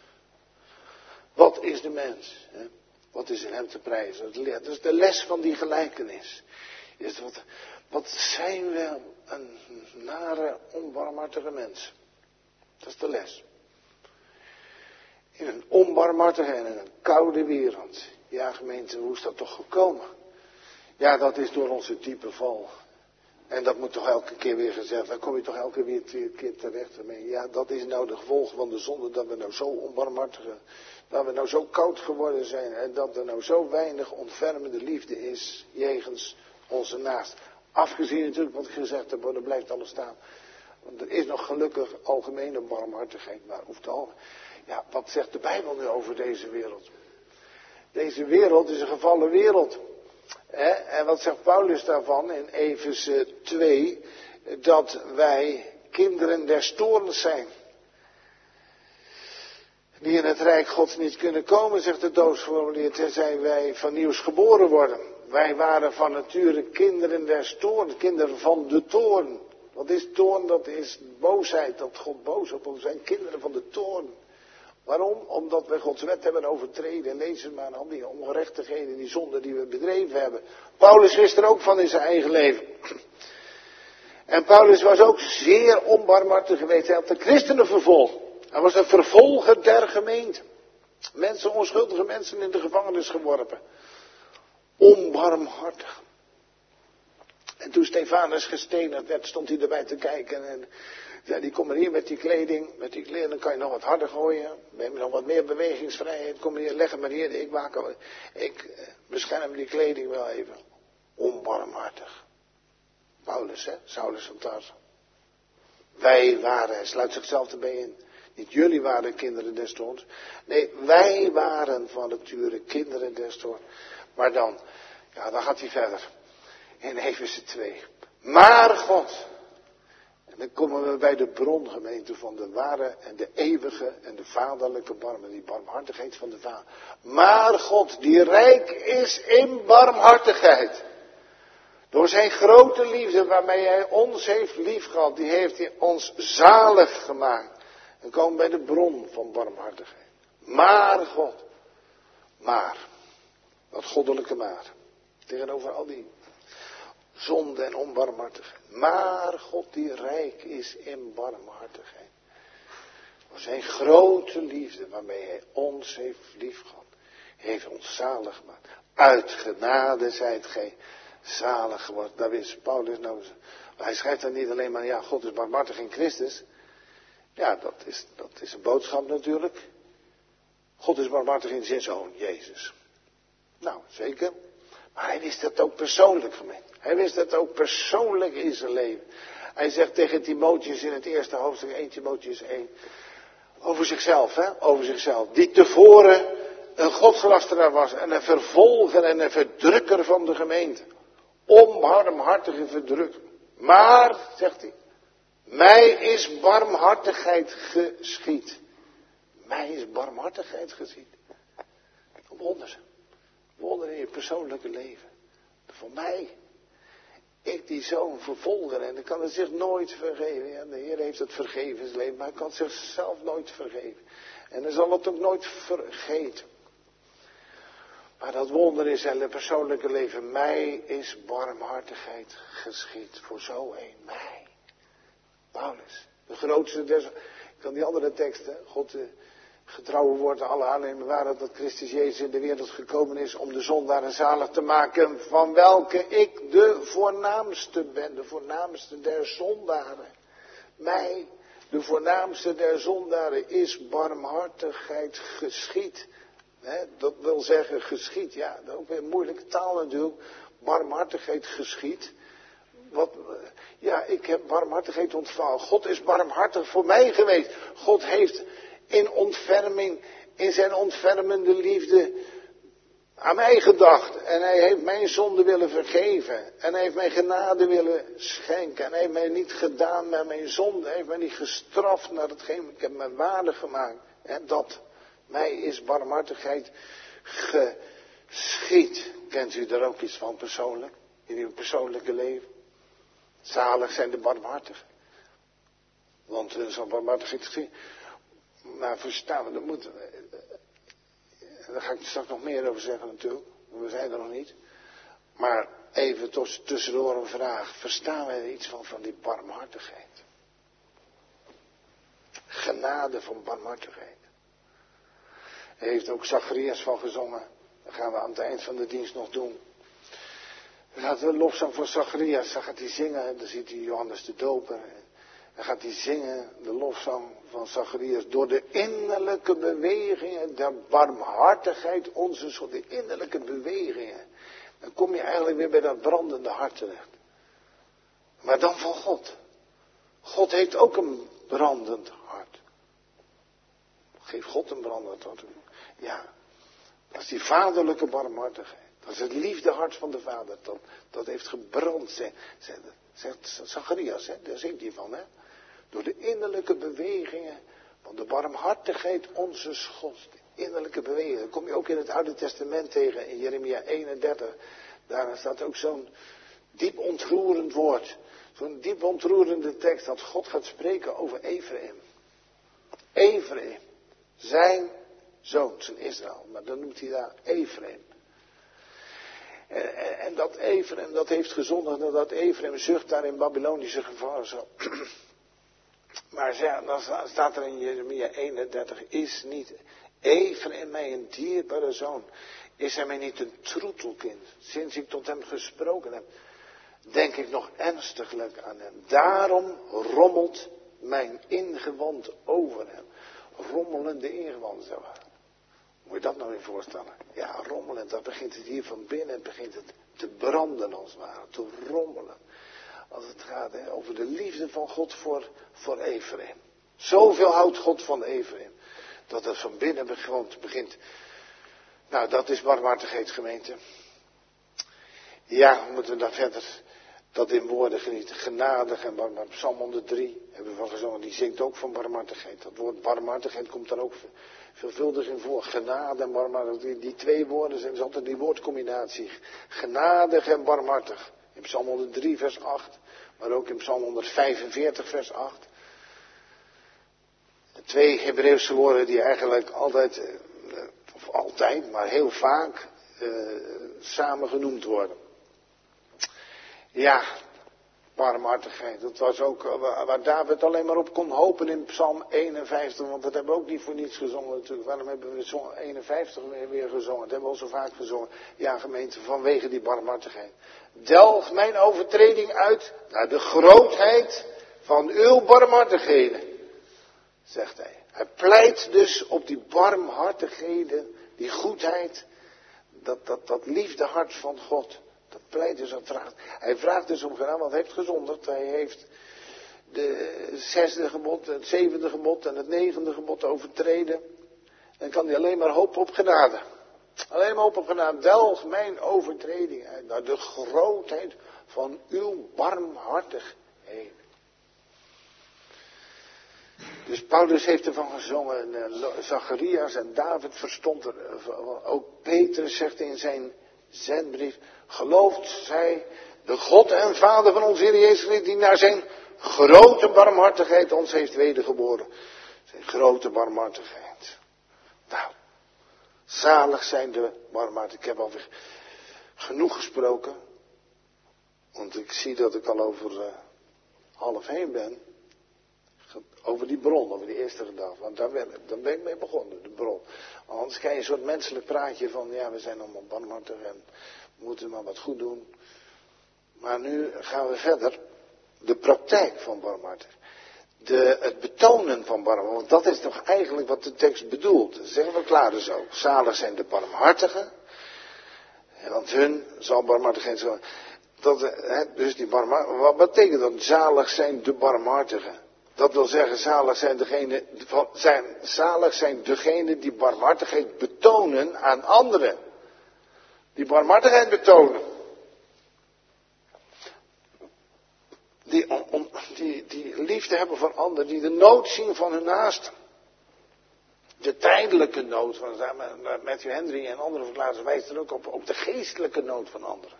Wat is de mens? Hè? Wat is in hem te prijzen? Dat is de les van die gelijkenis. Is wat, wat zijn we een nare, onbarmhartige mens? Dat is de les. In een onbarmhartige en in een koude wereld. Ja, gemeente, hoe is dat toch gekomen? Ja, dat is door onze diepe val. En dat moet toch elke keer weer gezegd. Dan kom je toch elke weer keer terecht ermee. Ja, dat is nou de gevolg van de zonde. Dat we nou zo onbarmhartig, dat we nou zo koud geworden zijn. En dat er nou zo weinig ontfermende liefde is. Jegens onze naast. Afgezien natuurlijk wat ik gezegd heb. Er blijft alles staan. Want er is nog gelukkig algemene barmhartigheid. Maar hoeft al. Ja, wat zegt de Bijbel nu over deze wereld? Deze wereld is een gevallen wereld. He, en wat zegt Paulus daarvan in Efeze twee? Dat wij kinderen des toorns zijn. Die in het Rijk Gods niet kunnen komen, zegt de doodsformulier, tenzij wij van nieuws geboren worden. Wij waren van nature kinderen des toorns, kinderen van de toorn. Wat is toorn? Dat is boosheid, dat God boos op ons zijn, kinderen van de toorn. Waarom? Omdat we Gods wet hebben overtreden. En lees het maar aan al die ongerechtigheden, die zonden die we bedreven hebben. Paulus wist er ook van in zijn eigen leven. En Paulus was ook zeer onbarmhartig geweest. Hij had de christenen vervolgd. Hij was een vervolger der gemeente. Mensen, onschuldige mensen in de gevangenis geworpen. Onbarmhartig. En toen Stefanus gestenigd werd, stond hij erbij te kijken. En ja, die komt maar hier met die kleding. Met die kleding kan je nog wat harder gooien. We hebben nog wat meer bewegingsvrijheid. Kom maar hier, leg hem maar hier. Ik, maak, ik bescherm die kleding wel even. Onbarmhartig. Paulus, hè? Saulus van Tarsus. Wij waren, hij sluit zichzelf erbij in. Niet jullie waren kinderen des toorns. Nee, wij waren van nature kinderen des toorns. Maar dan, ja, dan gaat hij verder. In Efeze twee. Maar God. En dan komen we bij de brongemeente van de ware en de eeuwige en de vaderlijke barmen. Die barmhartigheid van de vader. Maar God, die rijk is in barmhartigheid. Door zijn grote liefde waarmee hij ons heeft liefgehad. Die heeft hij ons zalig gemaakt. En komen bij de bron van barmhartigheid. Maar God. Maar. Dat goddelijke maar. Tegenover al die zonde en onbarmhartigheid. Maar God die rijk is in barmhartigheid. Door zijn grote liefde waarmee hij ons heeft liefgehad. Heeft ons zalig gemaakt. Uit genade zijt gij zalig geworden. Daar wist Paulus nou. Hij schrijft dan niet alleen maar, ja, God is barmhartig in Christus. Ja, dat is, dat is een boodschap natuurlijk. God is barmhartig in zijn zoon, Jezus. Nou, zeker. Maar hij wist dat ook persoonlijk, gemeente. Hij wist dat ook persoonlijk in zijn leven. Hij zegt tegen Timotheus in het eerste hoofdstuk, één Timotheus één. Over zichzelf, hè. Over zichzelf. Die tevoren een godslasteraar was. En een vervolger en een verdrukker van de gemeente. Onbarmhartige verdrukker. Maar, zegt hij. Mij is barmhartigheid geschied. Mij is barmhartigheid geschied. Wonderen. Wonderen in je persoonlijke leven. Voor mij. Ik die zo'n vervolger. En ik kan het zich nooit vergeven. Ja, de Heer heeft het vergeven in zijn leven. Maar hij kan het zichzelf nooit vergeven. En hij zal het ook nooit vergeten. Maar dat wonder in zijn persoonlijke leven. Mij is barmhartigheid geschied. Voor zo een. Mij. Paulus. De grootste des... Ik kan die andere teksten. God... Uh, Getrouwe woord alle aannemen waren dat Christus Jezus in de wereld gekomen is om de zondaren zalig te maken, van welke ik de voornaamste ben, de voornaamste der zondaren. Mij, de voornaamste der zondaren, is barmhartigheid geschied. He, dat wil zeggen geschied, ja, dat is ook weer een moeilijke taal natuurlijk. Barmhartigheid geschied. Wat, ja, ik heb barmhartigheid ontvangen. God is barmhartig voor mij geweest. God heeft in ontferming, in zijn ontfermende liefde aan mij gedacht. En hij heeft mijn zonde willen vergeven. En hij heeft mij genade willen schenken. En hij heeft mij niet gedaan met mijn zonde. Hij heeft mij niet gestraft naar hetgeen ik heb mij waardig gemaakt. En dat mij is barmhartigheid geschied. Kent u er ook iets van persoonlijk? In uw persoonlijke leven? Zalig zijn de barmhartigen. Want er is al barmhartigheid geschied. Maar verstaan we, dat moet, daar ga ik straks nog meer over zeggen natuurlijk, we zijn er nog niet. Maar even tussendoor een vraag, verstaan we er iets van, van die barmhartigheid? Genade van barmhartigheid. Daar heeft ook Zacharias van gezongen, dat gaan we aan het eind van de dienst nog doen. Dan gaat de lofzang van Zacharias, dan gaat hij zingen, en dan ziet hij Johannes de Doper. Dan gaat hij zingen, de lofzang van Zacharias, door de innerlijke bewegingen der barmhartigheid onze God. De innerlijke bewegingen. Dan kom je eigenlijk weer bij dat brandende hart terecht. Maar dan van God. God heeft ook een brandend hart. Geef God een brandend hart. Ja, dat is die vaderlijke barmhartigheid. Dat is het liefdehart van de Vader. Dat, dat heeft gebrand. Zegt Zacharias, hè? Daar zingt hij van. Hè? Door de innerlijke bewegingen van de barmhartigheid onze Gods. De innerlijke bewegingen. Dat kom je ook in het Oude Testament tegen. In Jeremia eenendertig. Daar staat ook zo'n diep ontroerend woord. Zo'n diep ontroerende tekst. Dat God gaat spreken over Ephraim. Ephraim. Zijn zoon, zijn Israël. Maar dan noemt hij daar Ephraim. En, en, en dat Ephraim, dat heeft gezondigd, dat Ephraim zucht daar in Babylonische gevangenschap. Maar dan staat er in Jeremia eenendertig, is niet Ephraim mij een dierbare zoon? Is hij mij niet een troetelkind? Sinds ik tot hem gesproken heb, denk ik nog ernstiglijk aan hem. Daarom rommelt mijn ingewand over hem. Rommelende ingewanden, zeg maar. Moet je dat nou weer voorstellen? Ja, rommelen, dan begint het hier van binnen, het begint het te branden als het ware, te rommelen. Als het gaat hè, over de liefde van God voor, voor Ephraim. Zoveel houdt God van Ephraim, dat het van binnen begint, begint. Nou, dat is barmhartigheid, gemeente. Ja, we moeten daar verder dat in woorden genieten. Genadig en barmhartigheid. Psalm honderddrie hebben we van gezongen, die zingt ook van barmhartigheid. Dat woord barmhartigheid komt daar ook veelvuldig in voor. Genade en barmhartigheid. Die, die twee woorden zijn dus altijd die woordcombinatie. Genadig en barmhartig. In Psalm honderddrie vers acht. Maar ook in Psalm honderdvijfenveertig vers acht. Twee Hebreeuwse woorden die eigenlijk altijd, of altijd, maar heel vaak uh, samen genoemd worden. Ja, barmhartigheid. Dat was ook waar David alleen maar op kon hopen in Psalm eenenvijftig. Want dat hebben we ook niet voor niets gezongen natuurlijk. Waarom hebben we Psalm eenenvijftig weer, weer gezongen? Dat hebben we al zo vaak gezongen. Ja, gemeente, vanwege die barmhartigheid. Delg mijn overtreding uit naar de grootheid van uw barmhartigheden, zegt hij. Hij pleit dus op die barmhartigheden, die goedheid, dat, dat, dat liefdehart van God. Dat pleit dus aan vraagt. Hij vraagt dus om genade, want hij heeft gezondigd. Hij heeft de zesde gebod, het zevende gebod en het negende gebod overtreden. Dan kan hij alleen maar hopen op genade. Alleen maar hopen op genade. Delg mijn overtreding uit naar de grootheid van uw barmhartigheden. Dus Paulus heeft ervan gezongen. En Zacharias en David verstond er. Ook Petrus zegt in zijn zendbrief: gelooft zij de God en Vader van onze Heer Jezus Christus, die naar zijn grote barmhartigheid ons heeft wedergeboren. Zijn grote barmhartigheid. Nou, zalig zijn de barmhartig. Ik heb alweer genoeg gesproken. Want ik zie dat ik al over uh, half heen ben. Over die bron, over die eerste gedachte. Want daar ben, daar ben ik mee begonnen, de bron. Anders krijg je een soort menselijk praatje van, ja, we zijn allemaal barmhartig en we moeten maar wat goed doen. Maar nu gaan we verder. De praktijk van barmhartig. De, het betonen van barmhartig. Want dat is toch eigenlijk wat de tekst bedoelt. Dat zeggen we klaar dus ook. Zalig zijn de barmhartigen. Want hun zal barmhartigheid zijn. Dat, hè, dus die barmhartigen. Wat betekent dat? Zalig zijn de barmhartigen. Dat wil zeggen, zalig zijn degene, zijn, zalig zijn degene die barmhartigheid betonen aan anderen. Die barmhartigheid betonen. Die, on, die, die liefde hebben voor anderen, die de nood zien van hun naasten. De tijdelijke nood van Matthew Henry en andere verklaarders wijzen er ook op, op de geestelijke nood van anderen.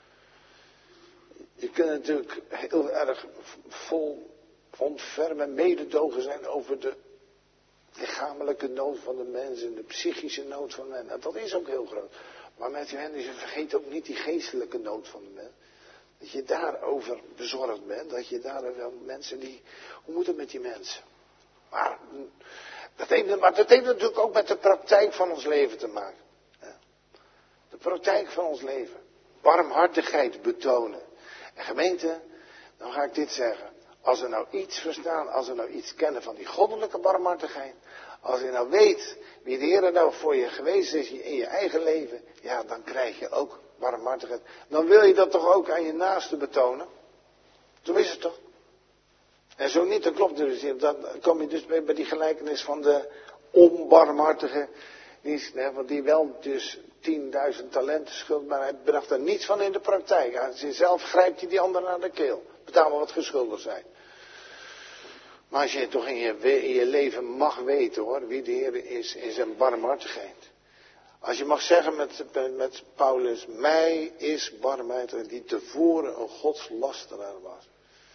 Je kunt natuurlijk heel erg vol ontfermen, mededogen zijn over de lichamelijke nood van de mensen, de psychische nood van de mensen. En dat is ook heel groot. Maar Matthew Henry vergeet ook niet die geestelijke nood van de mens. Dat je daarover bezorgd bent, dat je daar wel mensen die, hoe moet het met die mensen? Maar dat, heeft, maar dat heeft natuurlijk ook met de praktijk van ons leven te maken. De praktijk van ons leven. barmhartigheid betonen. En gemeente, dan ga ik dit zeggen. Als we nou iets verstaan, als we nou iets kennen van die goddelijke barmhartigheid. Als je nou weet wie de Heer nou voor je geweest is in je eigen leven. Ja, dan krijg je ook barmhartigheid. Dan wil je dat toch ook aan je naaste betonen. Zo is het toch? En zo niet, dan klopt het dus. Dan kom je dus bij, bij die gelijkenis van de onbarmhartige. Die, want die wel dus tienduizend talenten schuld, maar hij bracht er niets van in de praktijk. Aan zichzelf grijpt hij die anderen aan de keel. Betaal maar wat geschuldigd zijn. Maar als je toch in je, in je leven mag weten hoor, wie de Heer is in zijn barmhartigheid. Als je mag zeggen met, met Paulus, mij is barmhartigheid die tevoren een godslasteraar was.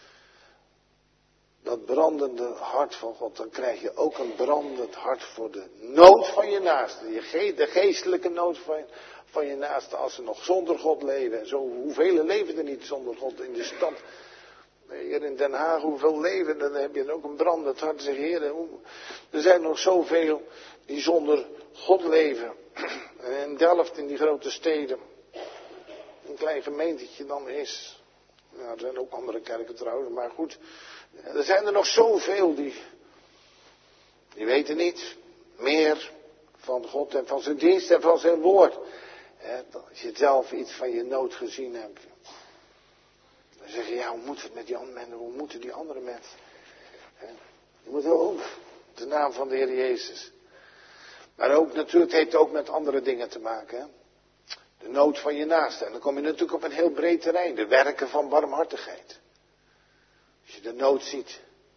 Dat brandende hart van God, dan krijg je ook een brandend hart voor de nood van je naaste. Je, de geestelijke nood van je, van je naaste als ze nog zonder God leven. En zo, hoeveel leven er niet zonder God in de stad. Hier in Den Haag, hoeveel leven, dan heb je ook een brandend hart. Zeg, Heer, er zijn nog zoveel die zonder God leven. En in Delft, in die grote steden, een klein gemeentetje dan is. Nou, er zijn ook andere kerken trouwens, maar goed. Er zijn er nog zoveel die, die weten niet meer van God en van zijn dienst en van zijn woord. Als je zelf iets van je nood gezien hebt. Dan zeg je, ja, hoe moet het met die andere mensen, hoe moeten die andere mensen? Je moet ook de naam van de Heer Jezus. Maar ook natuurlijk, het heeft ook met andere dingen te maken. Hè? De nood van je naaste. En dan kom je natuurlijk op een heel breed terrein. De werken van barmhartigheid. Als je de nood ziet.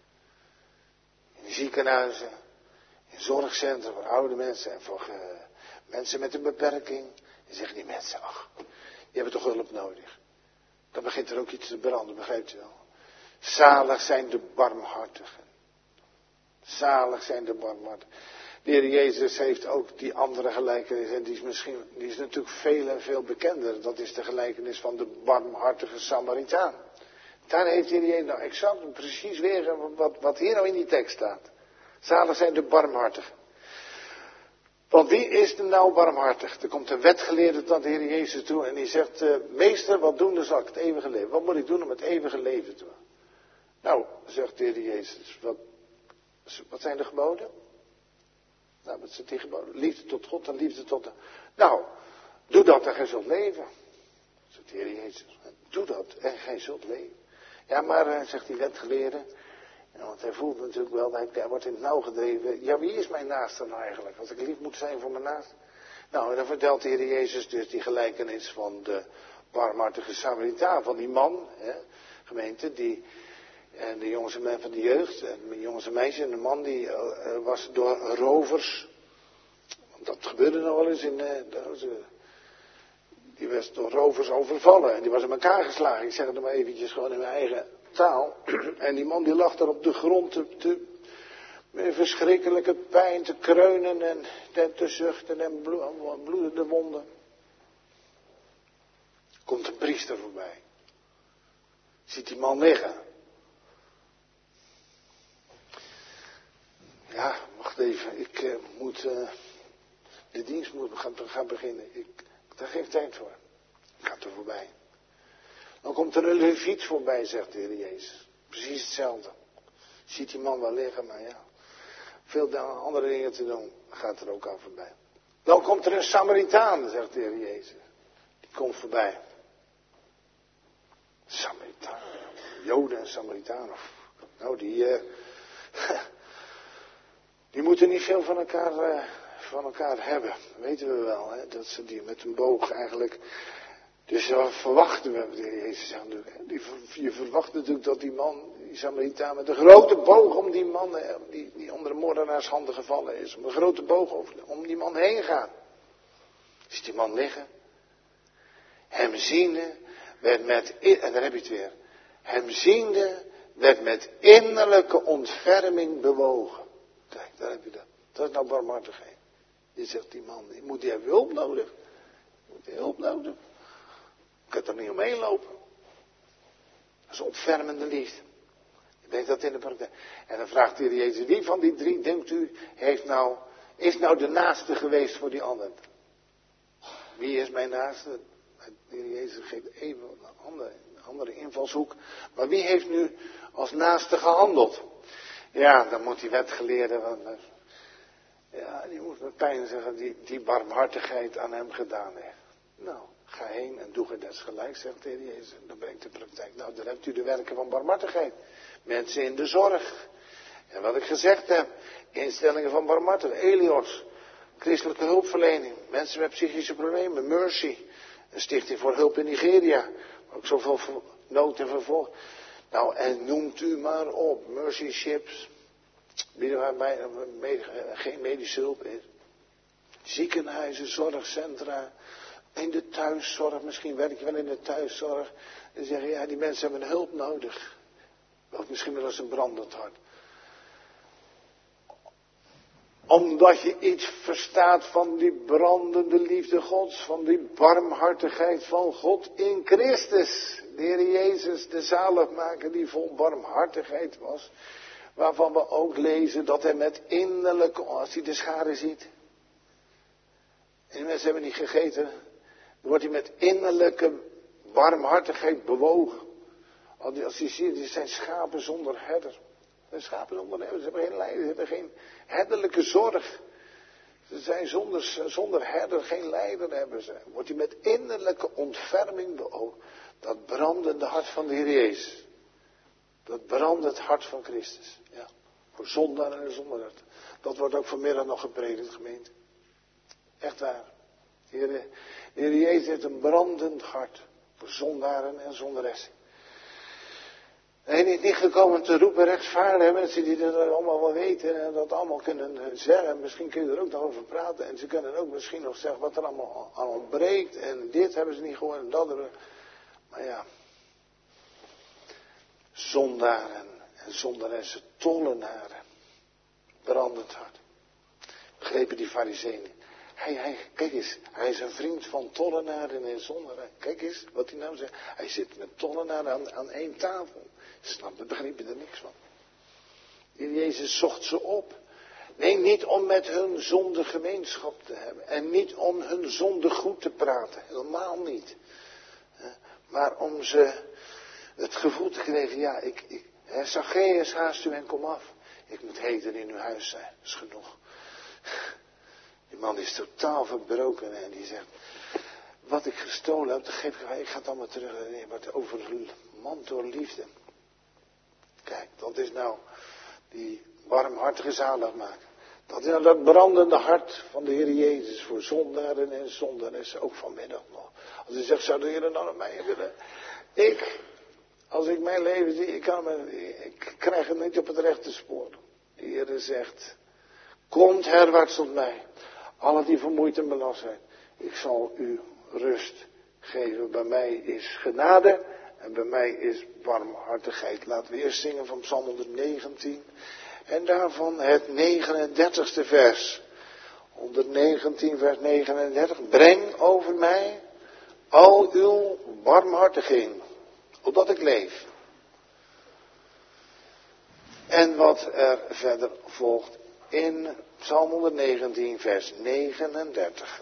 In ziekenhuizen. In zorgcentra voor oude mensen en voor uh, mensen met een beperking. Dan zeggen die mensen, ach, die hebben toch hulp nodig. Dan begint er ook iets te branden, begrijpt u wel. Zalig zijn de barmhartigen. Zalig zijn de barmhartigen. De Heer Jezus heeft ook die andere gelijkenis. En die is misschien, die is natuurlijk veel en veel bekender. Dat is de gelijkenis van de barmhartige Samaritaan. Daar heeft de Heer Jezus nou exact precies weer wat, wat hier nou in die tekst staat. Zalig zijn de barmhartigen. Want wie is er nou barmhartig? Er komt een wetgeleerde tot de Heer Jezus toe en die zegt, uh, meester, wat doen dan zal ik het eeuwige leven? Wat moet ik doen om het eeuwige leven te doen? Nou, zegt de Heer Jezus, wat, wat zijn de geboden? Nou, wat zijn die geboden? Liefde tot God en liefde tot de... Nou, doe dat en gij zult leven. Zegt de Heer Jezus, doe dat en gij zult leven. Ja, maar, uh, zegt die wetgeleerde... Ja, want hij voelt natuurlijk wel, hij, hij wordt in het nauw gedreven. Ja, wie is mijn naaste nou eigenlijk? Als ik lief moet zijn voor mijn naaste. Nou, en dan vertelt de Heer Jezus dus die gelijkenis van de barmhartige Samaritaan. Van die man, hè, gemeente, die, en de jongens en meisjes van de jeugd. En de jongens en meisjes en de man die uh, was door rovers. Want dat gebeurde nog wel eens in, uh, de, die was door rovers overvallen. En die was in elkaar geslagen. Ik zeg het maar eventjes gewoon in mijn eigen taal. En die man die lag daar op de grond te, te, met verschrikkelijke pijn te kreunen en te, te zuchten en bloed, bloedende wonden. Komt een priester voorbij. Ziet die man liggen. Ja, wacht even, ik uh, moet, uh, de dienst moet gaan, gaan beginnen. Ik, daar geef tijd voor. Ik ga er voorbij. Dan komt er een leviet voorbij, zegt de Heer Jezus. Precies hetzelfde. Ziet die man wel liggen, maar ja. Veel andere dingen te doen, gaat er ook aan voorbij. Dan komt er een Samaritaan, zegt de Heer Jezus. Die komt voorbij. Samaritaan. Joden en Samaritanen. Nou, die, uh, die moeten niet veel van elkaar, uh, van elkaar hebben. Weten we wel, hè? Dat ze die met een boog eigenlijk... Dus wat verwachten we, de Heer Jezus zegt natuurlijk. Je verwacht natuurlijk dat die man, die Samaritaan, met een grote boog om die man, die, die onder de moordenaars handen gevallen is, om een grote boog over, om die man heen gaat. Ziet die man liggen. Hem ziende, werd met, en daar heb je het weer. Hem ziende, werd met innerlijke ontferming bewogen. Kijk, daar heb je dat. Dat is nou barmhartigheid. Je zegt die man, moet die hebben hulp nodig. Moet die hulp nodig. Je kunt er niet omheen lopen. Dat is ontfermende liefde. Je denkt dat in de praktijk. En dan vraagt de Heer Jezus, wie van die drie, denkt u, heeft nou, is nou de naaste geweest voor die ander? Wie is mijn naaste? De Heer Jezus geeft even een andere, een andere invalshoek. Maar wie heeft nu als naaste gehandeld? Ja, dan moet die wetgeleerde, want, ja, die moet met pijn zeggen, die, die barmhartigheid aan hem gedaan heeft. Nou, ga heen en doe het desgelijks, zegt de Heer Jezus. En dan brengt de praktijk. Nou, dan hebt u de werken van barmhartigheid. Mensen in de zorg. En wat ik gezegd heb, instellingen van barmhartigheid, Elios, christelijke hulpverlening, mensen met psychische problemen, Mercy, een stichting voor hulp in Nigeria, ook zoveel nood en vervolg. Nou, en noemt u maar op, Mercy Ships, bieden waarbij geen medische hulp is. Ziekenhuizen, zorgcentra, in de thuiszorg, misschien werk je wel in de thuiszorg. En zeggen, ja, die mensen hebben hulp nodig. Of misschien wel eens een brandend hart. Omdat je iets verstaat van die brandende liefde Gods, van die barmhartigheid van God in Christus. De Heer Jezus, de zaligmaker die vol barmhartigheid was. Waarvan we ook lezen dat hij met innerlijke, als hij de scharen ziet. En die mensen hebben niet gegeten. Dan wordt hij met innerlijke barmhartigheid bewogen. Als hij ziet, die zijn schapen zonder herder. De schapen zonder herder, ze hebben geen leider, ze hebben geen herderlijke zorg. Ze zijn zonder, zonder herder, geen leider hebben ze. Wordt hij met innerlijke ontferming beoogd. Dat brandende hart van de Heer Jezus. Dat brandend hart van Christus. Ja. Voor zondaren en zondaren. Dat wordt ook vanmiddag nog gepredikt, gemeente. Echt waar. De Heer, de Heer Jezus heeft een brandend hart. Voor zondaren en zondaressen. Hij is niet gekomen te roepen rechtvaardigen, mensen die dat allemaal wel weten en dat allemaal kunnen zeggen. Misschien kun je er ook nog over praten en ze kunnen ook misschien nog zeggen wat er allemaal aan ontbreekt. En dit hebben ze niet gehoord en dat hebben. Maar ja, zondaren en zondaressen, tollenaren, brandend hart. Begrepen die farizeeën. Hij, hij, kijk eens, hij is een vriend van tollenaren en zondaren. Kijk eens wat hij nou zegt. Hij zit met tollenaren aan, aan één tafel. Snap, begrepen er niks van. Jezus zocht ze op. Nee, niet om met hun zonde gemeenschap te hebben. En niet om hun zonde goed te praten. Helemaal niet. Maar om ze het gevoel te krijgen. Ja, ik, ik Zacchaeus, haast u en kom af. Ik moet heden in uw huis zijn. Dat is genoeg. Die man is totaal verbroken en die zegt, wat ik gestolen heb, dat geef ik, ik ga het allemaal terug. Nee, maar overmand door liefde. Kijk, dat is nou die warmhartige zaligmaker. Dat is nou dat brandende hart van de Heer Jezus voor zondaren en zondaressen, ook vanmiddag nog. Als hij zegt, zou de Heer nou naar mij willen? Ik, als ik mijn leven zie, ik, kan me, ik krijg het niet op het rechte spoor. De Heer zegt, komt herwaarts tot mij. Alle die vermoeid en belast zijn. Ik zal u rust geven. Bij mij is genade. En bij mij is barmhartigheid. Laten we eerst zingen van Psalm honderdnegentien. En daarvan het negenendertigste vers. honderdnegentien vers negenendertig. Breng over mij al uw barmhartiging. Opdat ik leef. En wat er verder volgt in Psalm honderdnegentien vers negenendertig.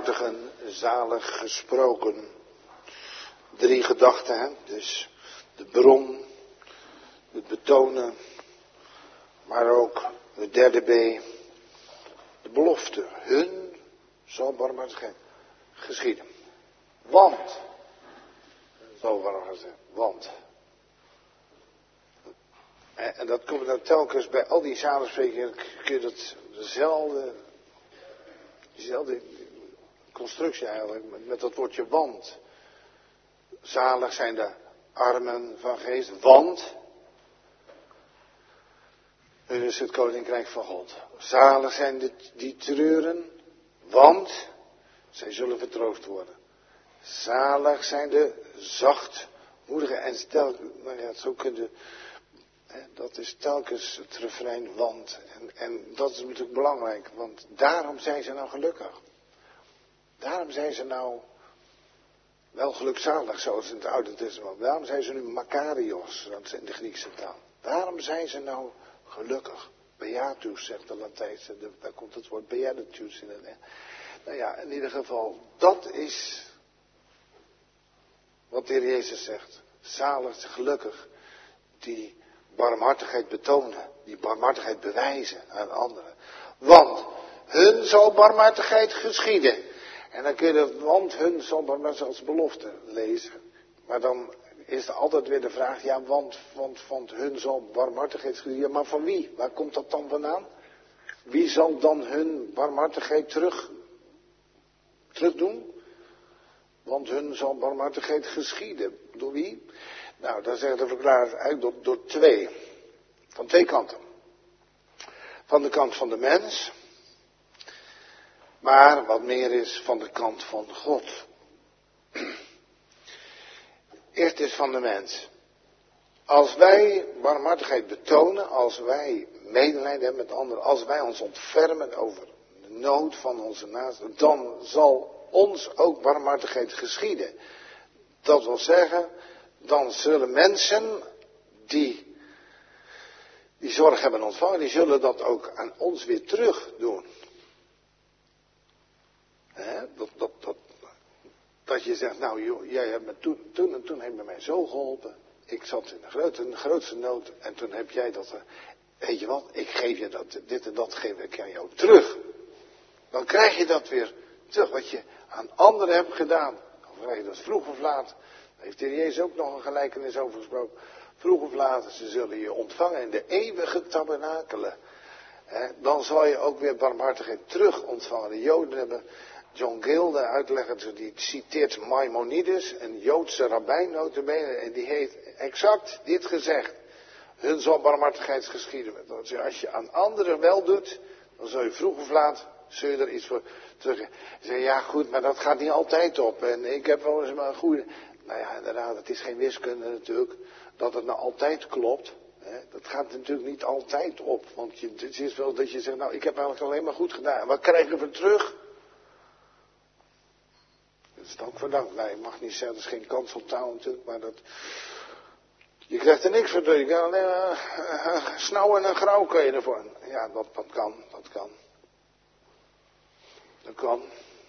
barmhartigen zalig gesproken. Drie gedachten, hè? Dus de bron, het betonen, maar ook de derde B, de belofte. Hun zal barmhartigheid geschieden. Want, zo barmhartigheid, want. En, en dat komt dan telkens bij al die zaligsprekingen, kun je dat dezelfde, dezelfde constructie eigenlijk, met, met dat woordje want. Zalig zijn de armen van geest, want hun is het koninkrijk van God. Zalig zijn de, die treuren, want zij zullen vertroost worden. Zalig zijn de zachtmoedigen. En stel, nou ja, zo kunnen, hè, dat is telkens het refrein, want. En, en dat is natuurlijk belangrijk, want daarom zijn ze nou gelukkig. Daarom zijn ze nou wel gelukzalig, zoals in het Oude Testament. Daarom zijn ze nu Makarios, dat is in de Griekse taal. Daarom zijn ze nou gelukkig. Beatus, zegt de Latijnse, daar komt het woord beatitus in. Het, nou ja, in ieder geval, dat is wat de Heer Jezus zegt. Zalig, gelukkig, die barmhartigheid betonen, die barmhartigheid bewijzen aan anderen. Want hun zal barmhartigheid geschieden. En dan kun je dat, want hun zal barmhartigheid als belofte lezen. Maar dan is er altijd weer de vraag, ja, want, want, want hun zal barmhartigheid geschieden. Ja, maar van wie? Waar komt dat dan vandaan? Wie zal dan hun barmhartigheid terug, terug doen? Want hun zal barmhartigheid geschieden. Door wie? Nou, daar zegt de verklaring uit door, door twee. Van twee kanten. Van de kant van de mens. Maar wat meer is van de kant van God. Eerst is van de mens. Als wij barmhartigheid betonen, als wij medelijden hebben met anderen, als wij ons ontfermen over de nood van onze naasten, dan zal ons ook barmhartigheid geschieden. Dat wil zeggen, dan zullen mensen die die zorg hebben ontvangen, die zullen dat ook aan ons weer terug doen. He, dat, dat, dat, dat je zegt, nou joh, jij hebt me toen, toen en toen heb je mij zo geholpen. Ik zat in de, grote, in de grootste nood en toen heb jij dat, weet je wat, ik geef je dat, dit en dat geef ik aan jou terug. Dan krijg je dat weer terug, wat je aan anderen hebt gedaan. Of krijg je dat vroeg of laat. Daar heeft de Heer Jezus ook nog een gelijkenis over gesproken. Vroeg of laat, ze zullen je ontvangen in de eeuwige tabernakelen. He, dan zal je ook weer barmhartigheid terug ontvangen. De Joden hebben, John Gill, de uitlegger, die citeert Maimonides, een Joodse rabbijn notabene, en die heeft exact dit gezegd. Hun zal barmhartigheid geschieden. Als je aan anderen wel doet, dan zul je vroeg of laat, zul je er iets voor terug. Zeg, ja goed, maar dat gaat niet altijd op. En ik heb wel eens maar een goede. Nou ja, inderdaad, het is geen wiskunde natuurlijk, dat het nou altijd klopt. Hè? Dat gaat natuurlijk niet altijd op. Want je, het is wel dat je zegt, nou ik heb eigenlijk alleen maar goed gedaan. En wat krijgen we terug? Dat is het ook verdankt. Nee, ik mag niet zeggen, dat is geen kans op taal natuurlijk, maar dat. Je krijgt er niks voor terug. Je kan alleen maar uh, snauw en een grauw kun je ervoor. Ja, dat, dat kan, dat kan. Dat kan.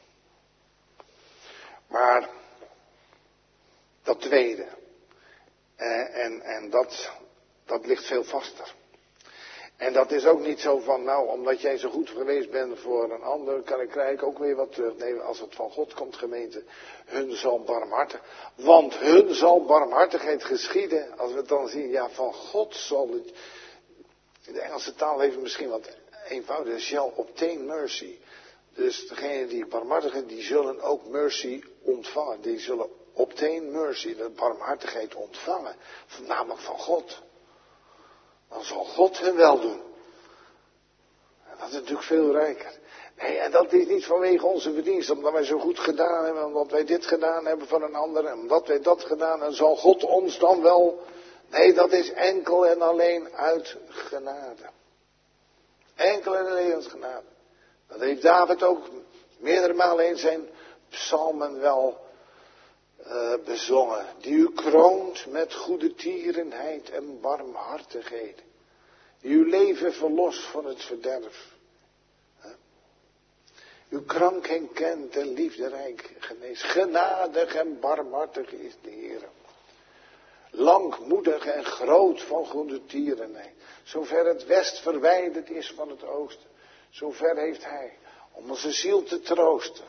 Maar dat tweede. En, en, en dat, dat ligt veel vaster. En dat is ook niet zo van, nou, omdat jij zo goed geweest bent voor een ander, kan ik krijg ik ook weer wat terug. Nee, als het van God komt, gemeente, hun zal barmhartig, want hun zal barmhartigheid geschieden. Als we het dan zien, ja, van God zal het, in de Engelse taal heeft het misschien wat eenvoudiger, shall obtain mercy. Dus degenen die barmhartigen, die zullen ook mercy ontvangen. Die zullen obtain mercy, de barmhartigheid ontvangen. Namelijk van God. Dan zal God hun wel doen. En dat is natuurlijk veel rijker. Nee, en dat is niet vanwege onze verdienst, omdat wij zo goed gedaan hebben, omdat wij dit gedaan hebben van een ander, en omdat wij dat gedaan, en zal God ons dan wel. Nee, dat is enkel en alleen uit genade. Enkel en alleen uit genade. Dat heeft David ook meerdere malen in zijn psalmen wel uh, bezongen. Die u kroont met goede tierenheid en barmhartigheid. Die uw leven verlost van het verderf. Huh? Uw krankheid kent en liefderijk geneest. Genadig en barmhartig is de Heer. Langmoedig en groot van goede tierenheid. Zover het west verwijderd is van het oosten. Zover heeft hij om onze ziel te troosten.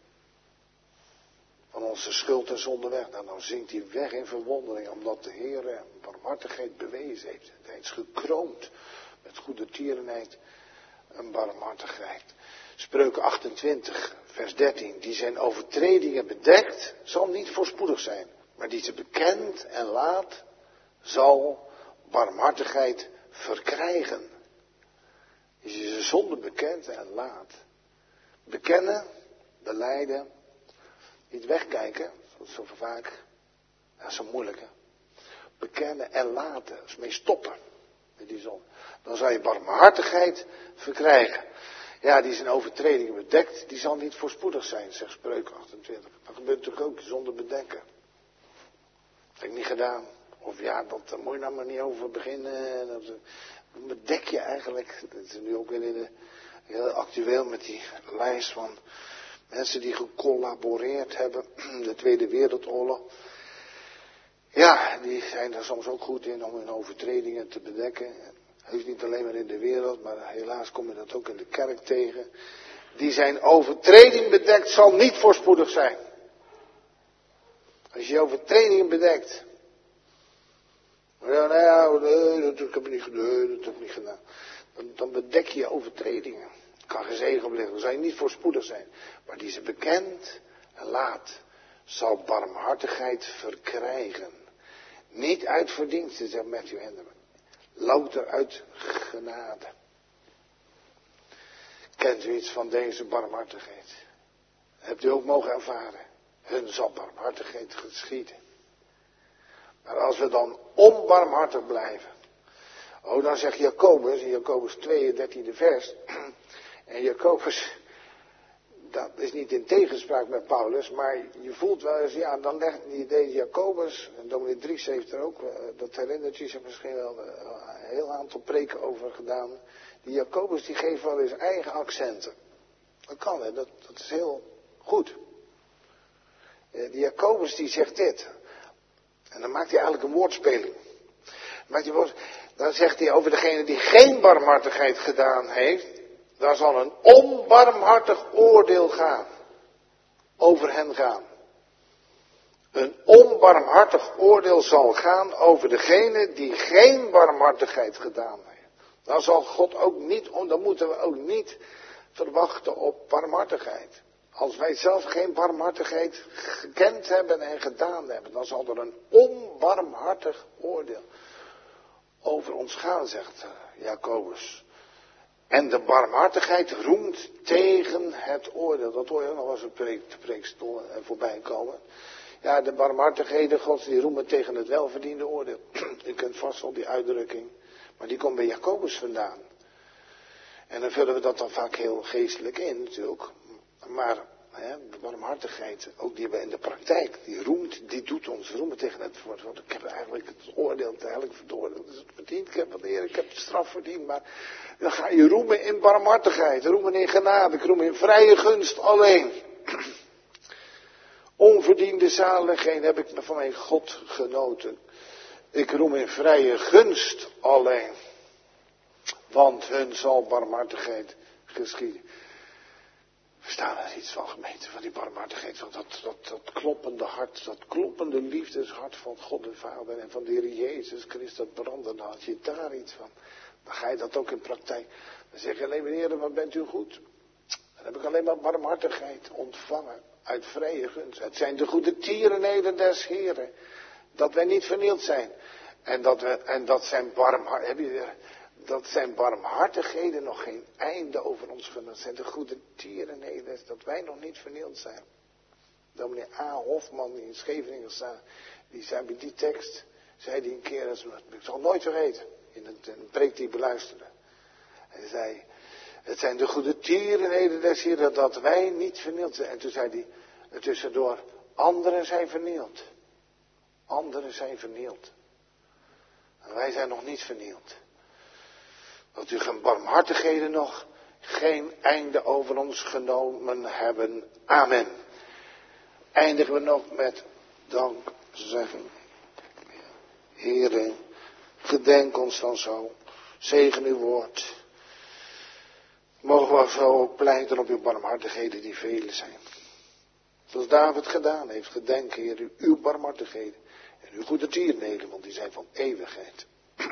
Van onze schuld en zonde weg. Nou, dan zingt hij weg in verwondering. Omdat de Heer barmhartigheid bewezen heeft. Hij is gekroond met goede tierenheid en barmhartigheid. Spreuken achtentwintig, vers dertien. Die zijn overtredingen bedekt, zal niet voorspoedig zijn. Maar die ze bekent en laat, zal barmhartigheid verkrijgen. Als je ze zonde bekent en laat. Bekennen, belijden, niet wegkijken, dat is zo vaak, dat is zo moeilijk hè. Bekennen en laten, dus mee stoppen met die zonde. Dan zal je barmhartigheid verkrijgen. Ja, die zijn overtredingen bedekt, die zal niet voorspoedig zijn, zegt Spreuken achtentwintig. Dat gebeurt natuurlijk ook zonder bedenken. Dat heb ik niet gedaan. Of ja, dat, daar moet je nou maar niet over beginnen. Dat, dat bedek je eigenlijk. Dat is nu ook weer in de, heel actueel met die lijst van mensen die gecollaboreerd hebben. De Tweede Wereldoorlog. Ja, die zijn er soms ook goed in om hun overtredingen te bedekken. Heus niet alleen maar in de wereld, maar helaas kom je dat ook in de kerk tegen. Die zijn overtreding bedekt zal niet voorspoedig zijn. Als je overtredingen bedekt. Ja, nou ja, nee, dat heb ik niet gedaan, dat heb ik niet gedaan. Dan, dan bedek je overtredingen. Kan gezegend blijven, dan zal je niet voorspoedig zijn. Maar die ze bekent en laat, zal barmhartigheid verkrijgen. Niet uit verdiensten, zegt Matthew Henderman. Louter uit genade. Kent u iets van deze barmhartigheid? Hebt u ook mogen ervaren? Hun zal barmhartigheid geschieden. Maar als we dan onbarmhartig blijven. Oh, dan zegt Jacobus, in Jacobus twee, dertiende vers. En Jacobus, dat is niet in tegenspraak met Paulus, maar je voelt wel eens, ja, dan legt deze Jacobus, en dominee Dries heeft er ook, dat herinnert u zich misschien wel, een heel aantal preken over gedaan. Die Jacobus, die geeft wel eens eigen accenten. Dat kan, hè, dat, dat is heel goed. Die Jacobus, die zegt dit. En dan maakt hij eigenlijk een woordspeling. Maakt hij woord, dan zegt hij over degene die geen barmhartigheid gedaan heeft. Daar zal een onbarmhartig oordeel gaan. Over hen gaan. Een onbarmhartig oordeel zal gaan over degene die geen barmhartigheid gedaan heeft. Dan zal God ook niet, dan moeten we ook niet verwachten op barmhartigheid. Als wij zelf geen barmhartigheid gekend hebben en gedaan hebben, dan zal er een onbarmhartig oordeel over ons gaan, zegt Jacobus. En de barmhartigheid roemt tegen het oordeel. Dat hoor je ook nog wel eens op de preekstoel voorbij komen. Ja, de barmhartigheden Gods die roemen tegen het welverdiende oordeel. Je kent vast wel die uitdrukking. Maar die komt bij Jacobus vandaan. En dan vullen we dat dan vaak heel geestelijk in natuurlijk. Maar hè, de barmhartigheid, ook die we in de praktijk, die roemt, die doet ons roemen tegen het woord. Want ik heb eigenlijk het oordeel eigenlijk veroordeeld. Dus het verdiend, ik heb het eer, ik heb de straf verdiend. Maar dan ga je roemen in barmhartigheid, roemen in genade, ik roem in vrije gunst alleen. Onverdiende zaligheid heb ik van mijn God genoten. Ik roem in vrije gunst alleen. Want hun zal barmhartigheid geschieden. We staan er iets van, gemeente, van die barmhartigheid, van dat, dat, dat kloppende hart, dat kloppende liefdeshart van God de Vader en van de Heer Jezus Christus, dat brandende hart. Als je daar iets van, dan ga je dat ook in praktijk. Dan zeg je alleen maar, Heer, wat bent u goed? Dan heb ik alleen maar barmhartigheid ontvangen uit vrije gunst. Het zijn de goede tierenheden des Heren, dat wij niet vernield zijn. En dat, we, en dat zijn barmhart, heb je dat zijn barmhartigheden nog geen einde over ons genomen. Dat zijn de goede tierenheden, dat wij nog niet vernield zijn. Dominee A. Hofman, die in Scheveningen staat, die zei bij die tekst, zei die een keer, ik zal nooit vergeten, in een, een preek die ik beluisterde. Hij zei, het zijn de goede tierenheden des Heren, dat wij niet vernield zijn. En toen zei hij, er tussendoor, anderen zijn vernield. Anderen zijn vernield. En wij zijn nog niet vernield. Dat u geen barmhartigheden nog geen einde over ons genomen hebben. Amen. Eindigen we nog met dank zeggen. Heere, gedenk ons dan zo. Zegen uw woord. Mogen we zo pleiten op uw barmhartigheden die vele zijn. Zoals David gedaan heeft. Gedenk, Heer, uw barmhartigheden. En uw goede tierenheden, want die zijn van eeuwigheid.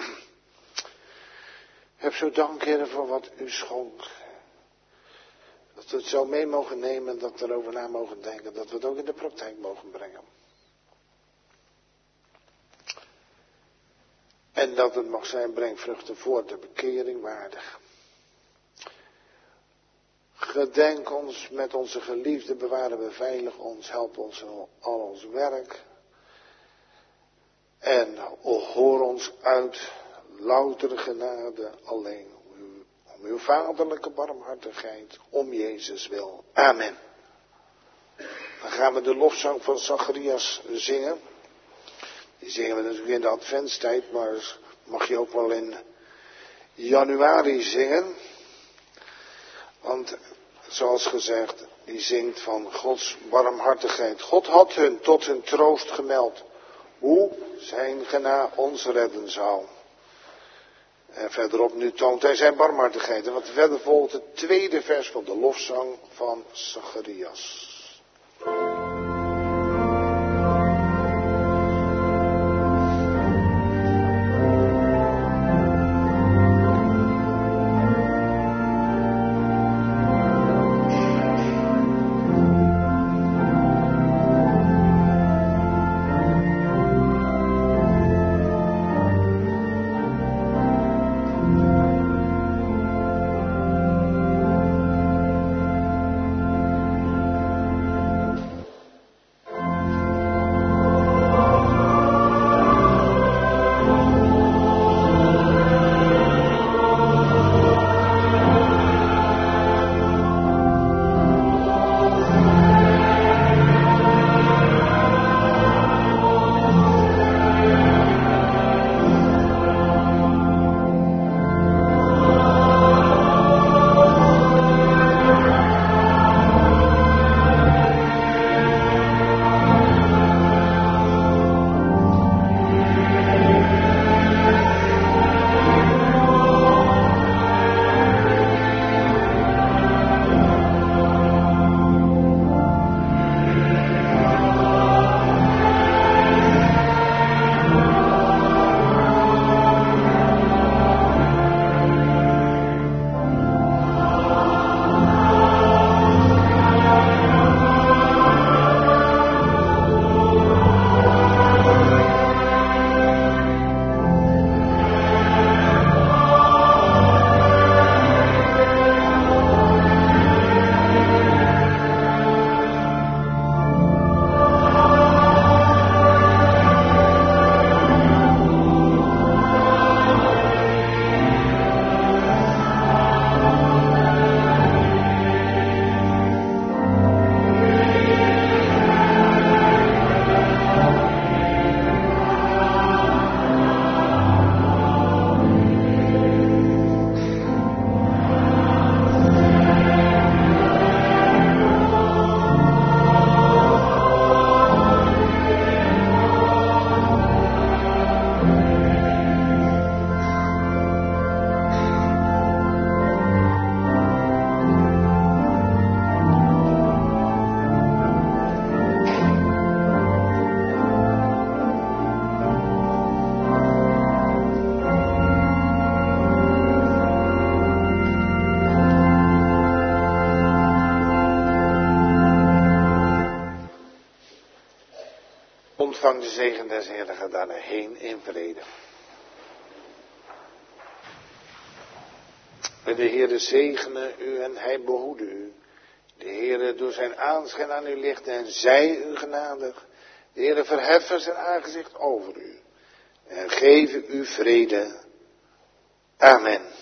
Heb zo dank, Heer, voor wat u schonk. Dat we het zo mee mogen nemen, dat we erover na mogen denken. Dat we het ook in de praktijk mogen brengen. En dat het mag zijn, breng vruchten voor de bekering waardig. Gedenk ons met onze geliefden, bewaren we veilig ons, help ons in al ons werk. En hoor ons uit loutere genade alleen om uw, om uw vaderlijke barmhartigheid, om Jezus wil. Amen. Dan gaan we de lofzang van Zacharias zingen. Die zingen we natuurlijk in de adventstijd, maar mag je ook wel in januari zingen. Want zoals gezegd, die zingt van Gods barmhartigheid. God had hun tot hun troost gemeld, hoe zijn genade ons redden zou. En verderop nu toont hij zijn barmhartigheid. En wat verder volgt het tweede vers van de lofzang van Zacharias. Ontvang de zegen des Heeren, ga daarna heen in vrede. En de Heere zegene u en hij behoede u. De Heere door zijn aanschijn aan u lichten en zij u genadig. De Heere verheffen zijn aangezicht over u en geven u vrede. Amen.